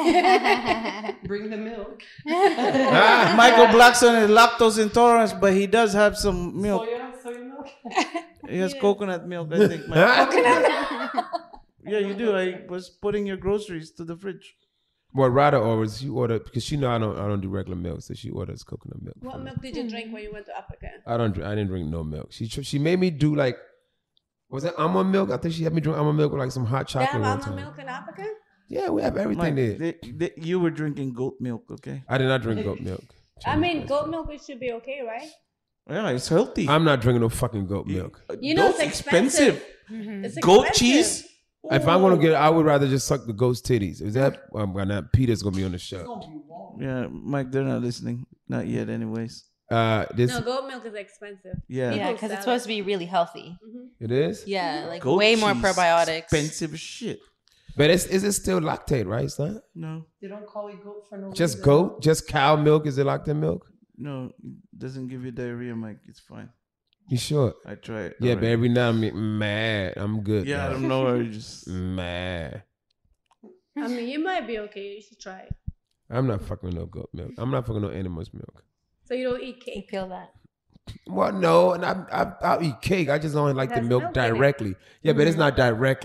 S17: Bring the milk.
S7: Ah, Michael Blackson is lactose intolerant, but he does have some milk.
S17: Soya, soya milk.
S7: He has coconut milk, I think. Mike. Yeah, you do. I was putting your groceries to the fridge.
S6: What Rada orders? She ordered because she know I don't. I don't do regular milk, so she orders coconut milk.
S16: What milk did you drink when you went to Africa?
S6: I don't. drink- I didn't drink no milk. She tr- she made me do like. Was it almond milk? I think she had me drink almond milk with like some hot
S16: They
S6: chocolate
S16: have
S6: one
S16: almond
S6: time.
S16: milk in Africa?
S6: Yeah, we have everything
S7: Mike,
S6: there.
S7: they- they- you were drinking goat milk, okay?
S6: I did not drink goat milk.
S16: I mean, goat milk it should be okay, right?
S7: Yeah, it's healthy.
S6: I'm not drinking no fucking goat milk.
S16: You know,
S7: Goat's
S16: it's expensive.
S7: expensive.
S16: It's
S7: Goat
S16: expensive.
S7: cheese?
S6: If I'm gonna get, I would rather just suck the goat's titties. Is that? Um, not Peter's gonna be on the show.
S7: Yeah, Mike, they're not listening. Not yet, anyways.
S6: Uh, this
S16: No, goat milk is expensive.
S7: Yeah.
S8: Yeah, because it's supposed to be really healthy.
S6: it is.
S8: Yeah, like
S7: Goat
S8: way more
S7: cheese,
S8: probiotics.
S7: Expensive shit.
S6: But it's, is it still lactate? Right? It's not
S7: No,
S17: They don't call it goat for no
S6: just
S17: reason.
S6: goat, just cow milk. Is it lactate milk?
S7: no, it doesn't give you diarrhea, Mike. It's fine.
S6: You sure?
S7: I try it.
S6: Yeah, but
S7: already.
S6: every now and then, mad. I'm good.
S7: Yeah, I
S6: now.
S7: don't know. I just
S6: mad.
S16: I mean, you might be okay. You should try it.
S6: I'm not fucking with no goat milk. I'm not fucking no animals milk.
S16: So you don't eat cake.
S8: Feel that?
S6: Well, no, and I, I I'll eat cake. I just don't like
S16: It
S6: the
S16: has
S6: milk
S16: milk in it.
S6: directly. Yeah, but it's not directly.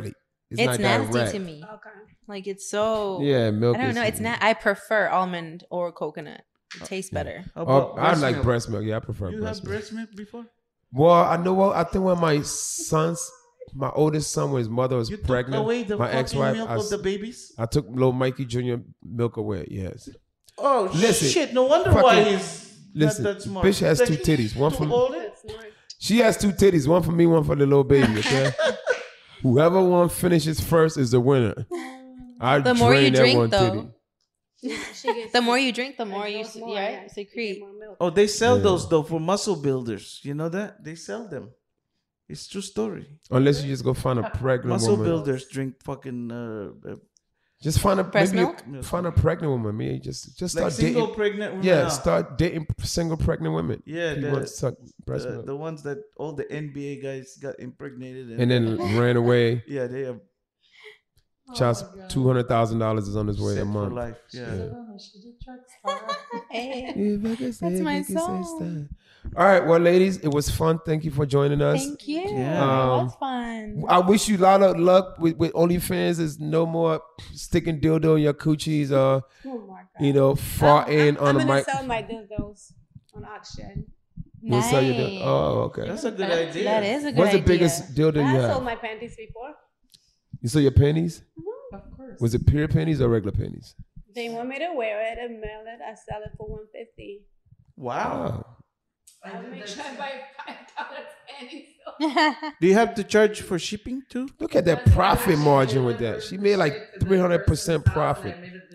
S6: It's,
S8: It's,
S6: not
S8: nasty
S6: direct.
S8: to me.
S16: Okay.
S8: Like it's so.
S6: Yeah, milk
S8: I don't
S6: is-
S8: know. It's not. I prefer almond or coconut. It tastes better.
S7: How
S6: Oh,
S7: about
S6: I
S7: breast
S6: like
S7: milk?
S6: breast milk. Yeah, I prefer
S7: You
S6: breast
S7: have
S6: milk.
S7: breast milk before?
S6: Well, I know what I think when my sons, my oldest son, when his mother was
S7: You took
S6: pregnant,
S7: away the
S6: my
S7: fucking
S6: ex-wife,
S7: milk
S6: I,
S7: of
S6: s-
S7: the babies?
S6: I took little Mikey Junior milk away. Yes.
S7: Oh
S6: Listen,
S7: shit! No wonder why
S6: fucking-
S7: he's
S6: Listen,
S7: not that smart.
S6: bitch has two
S7: Like,
S6: titties. One
S7: to
S6: for
S7: hold it?
S6: she has two titties. One for me, one for the little baby. Okay. Whoever one finishes first is the winner. I
S8: The more you
S6: drain that
S8: drink,
S6: one
S8: though,
S6: titty.
S8: the more you drink, the more you
S16: more,
S8: yeah,
S16: yeah,
S8: secrete.
S7: Oh, they sell
S6: Yeah.
S7: those though for muscle builders. You know that they sell them. It's true story.
S6: Unless you just go find a pregnant
S7: Muscle
S6: woman.
S7: builders drink fucking. Uh, uh,
S6: Just find a
S7: Breast
S6: maybe
S7: milk?
S6: you find a pregnant woman. Me, just just
S7: Like
S6: start
S7: single
S6: dating
S7: pregnant women
S6: Yeah,
S7: now.
S6: start dating single pregnant women.
S7: yeah,
S6: People
S7: the,
S6: want to suck breast
S7: the,
S6: milk.
S7: the ones that all the N B A guys got impregnated
S6: And then ran away.
S7: Yeah, they are
S6: Child two hundred thousand dollars is on his way
S7: set
S6: a
S7: for
S6: month.
S7: life. Yeah.
S8: That's my song.
S6: All right, well, ladies, it was fun. Thank you for joining us.
S8: Thank you.
S6: Yeah.
S8: That
S6: Um,
S8: was fun.
S6: I wish you a lot of luck with, with OnlyFans. There's no more sticking dildo in your coochies or,
S16: Oh my God.
S6: you know, farting on
S16: I'm
S6: a
S16: gonna
S6: mic.
S16: sell my dildos on auction.
S6: You'll sell your dil- Oh, okay.
S7: That's a good idea.
S8: That is a good
S6: What's the
S8: idea.
S6: biggest dildo
S16: I
S6: you
S16: sold
S6: have?
S16: my panties before.
S6: You sold your panties?
S16: Of course.
S6: Was it period panties or regular panties?
S16: They want me to wear it and mail it. I sell it for one fifty.
S7: Wow.
S16: I make sure I buy five dollars panties.
S7: Do you have to charge for shipping too?
S6: Look at that profit margin with that. She made like three hundred percent profit.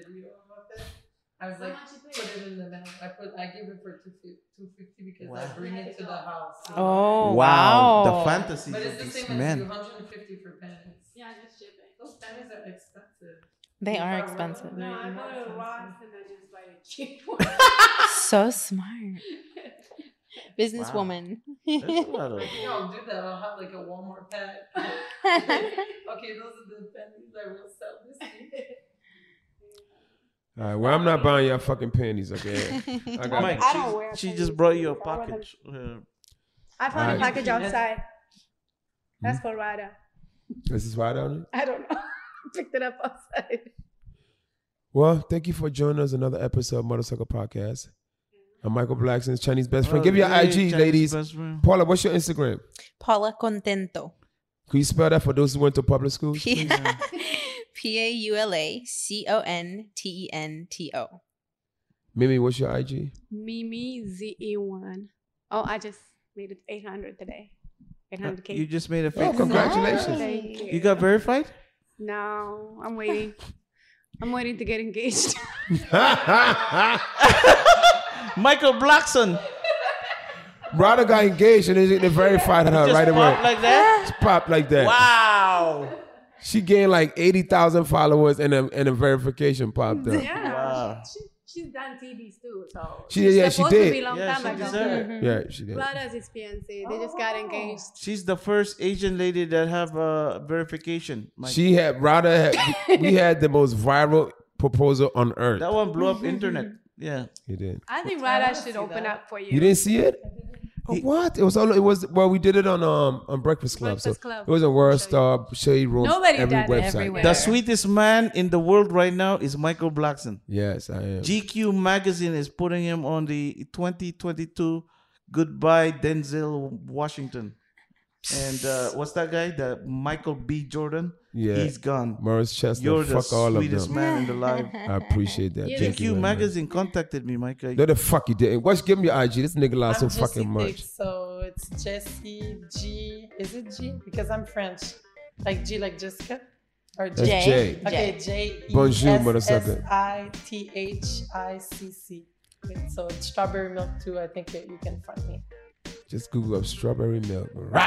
S17: I was like, put it in the mail. I put, I give it for two fifty because I bring it to the house.
S8: Oh,
S7: Wow,
S8: wow.
S7: the fantasy
S17: But
S7: of
S17: it's the
S7: this
S17: same
S7: man.
S17: as two hundred fifty for panties. Yeah, just shipping. Those panties are expensive.
S8: They
S17: If
S8: are
S17: I were-
S8: expensive.
S16: No, I go to Ross and I just buy a cheap one.
S8: So smart. Businesswoman.
S7: That's a lot of-
S17: No, do that. I'll have like a Walmart pack. Okay, those are the panties I will sell this week.
S6: All right, well, I'm not buying your fucking panties, okay? I got
S7: Mike,
S16: I don't
S7: she-
S16: wear
S7: she
S16: panties.
S7: just brought you a
S16: I wear them-
S7: package. Uh,
S16: I found
S6: Alright.
S16: a package outside.
S6: Hmm?
S16: That's for Rada.
S6: This is right on it.
S16: I don't know. Picked it up outside.
S6: Well, thank you for joining us another episode of Motherfucker Podcast. I'm Michael Blackson's Chinese best friend.
S7: Oh,
S6: Give your
S7: yeah,
S6: I G,
S7: Chinese
S6: ladies.
S7: best friend.
S6: Paula, what's your Instagram?
S8: Paula Contento.
S6: Can you spell that for those who went to public schools?
S8: P A U L A C O N T E N T O.
S6: Mimi, what's your I G?
S16: Mimi Z E one. Oh, I just made it eight hundred today. eight hundred K.
S7: You just made a
S6: Oh,
S7: fake.
S6: congratulations.
S16: Thank you.
S7: You got verified?
S16: No, I'm waiting. I'm waiting to get engaged.
S7: Michael Blackson.
S6: Rada got engaged and they, they verified her
S7: Just
S6: right away.
S7: pop like that?
S6: Just pop like that.
S7: Wow.
S6: She gained like eighty thousand followers and a, and a verification popped up.
S16: Yeah.
S7: Wow.
S16: She, she's done T V too, so
S6: She-
S16: she's
S6: yeah, she
S16: supposed
S6: did.
S16: to be a long
S7: Yeah,
S16: time
S7: she
S16: ago.
S7: deserved it.
S6: Yeah, she did.
S16: Rada's his fiance. They just got engaged.
S7: She's the first Asian lady that have uh, verification. Mike.
S6: She had Rada had, we had the most viral proposal on earth.
S7: That one blew up internet. Yeah.
S6: He did.
S16: I think Rada should open up for you.
S6: You didn't see it? Oh, what? It was all. It was. Well, we did it on um on Breakfast Club.
S16: Breakfast
S6: so
S16: Club.
S6: it was a World Star, Shade Room,
S16: Nobody
S6: every
S16: done it
S6: website.
S16: everywhere.
S7: The sweetest man in the world right now is Michael Blackson.
S6: Yes, I am.
S7: G Q magazine is putting him on the twenty twenty-two Goodbye Denzel Washington. And uh, what's that guy? The Michael B. Jordan?
S6: Yeah,
S7: He's gone.
S6: Morris Chestnut.
S7: You're the
S6: fuck all of
S7: sweetest
S6: them.
S7: man in the life.
S6: I appreciate that.
S16: You're
S6: Thank
S7: G
S6: you
S7: Q
S6: very much.
S7: magazine contacted me, Mike. I-
S6: No, the fuck you didn't. What's give me your I G? This nigga lost so
S17: I'm
S6: fucking
S17: Jessie
S6: much.
S17: Dick, so it's Jessie G. Is it G? Because I'm French. Like G, like Jessica? Or
S6: That's J.
S17: Okay, J E
S6: Bonjour,
S17: S
S6: motherfucker.
S17: S I T H I C C. So it's strawberry milk too. I think that you can find me.
S6: Just Google up strawberry milk. Right.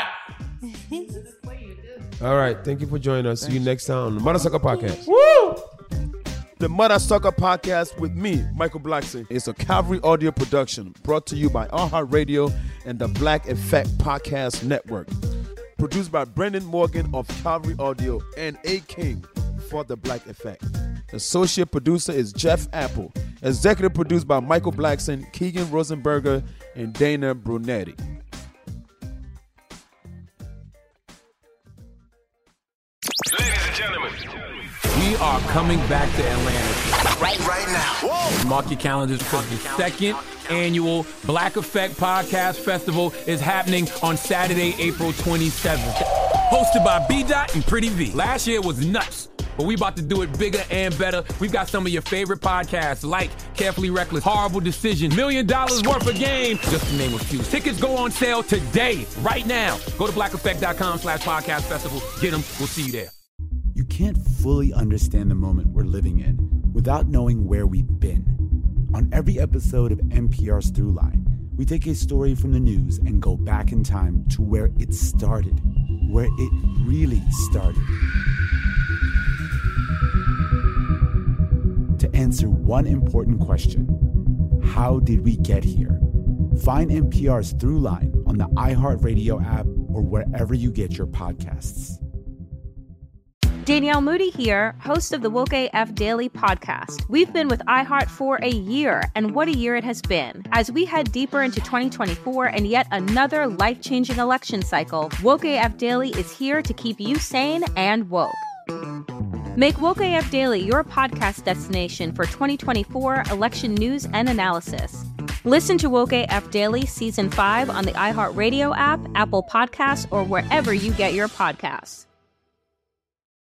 S6: All right. Thank you for joining us. See you next time on the Mother Sucker Podcast.
S14: Woo! The Mother Sucker Podcast with me, Michael Blackson, is a Calvary audio production brought to you by iHeartRadio and the Black Effect Podcast Network. Produced by Brendan Morgan of Calvary Audio and A King for the Black Effect. Associate producer is Jeff Apple. Executive produced by Michael Blackson, Keegan Rosenberger, and Dana Brunetti.
S18: Ladies and
S2: We are coming back to Atlanta.
S18: Right, right now. Whoa.
S2: Mark your calendars because the second annual Black Effect Podcast Festival is happening on Saturday, April twenty-seventh. Hosted by B Dot and Pretty V. Last year was nuts, but we about to do it bigger and better. We've got some of your favorite podcasts like Carefully Reckless, Horrible Decision, Million Dollars Worth of Game, just to name a few. Tickets go on sale today, right now. Go to black effect dot com slash podcast festival. Get them. We'll see you there.
S3: You can't fully understand the moment we're living in without knowing where we've been. On every episode of N P R's Throughline, we take a story from the news and go back in time to where it started, where it really started. To answer one important question: how did we get here? Find N P R's Throughline on the iHeartRadio app or wherever you get your podcasts.
S4: Danielle Moody here, host of the Woke A F Daily podcast. We've been with iHeart for a year, and what a year it has been. As we head deeper into twenty twenty-four and yet another life-changing election cycle, Woke A F Daily is here to keep you sane and woke. Make Woke A F Daily your podcast destination for twenty twenty-four election news and analysis. Listen to Woke A F Daily Season five on the iHeartRadio app, Apple Podcasts, or wherever you get your podcasts.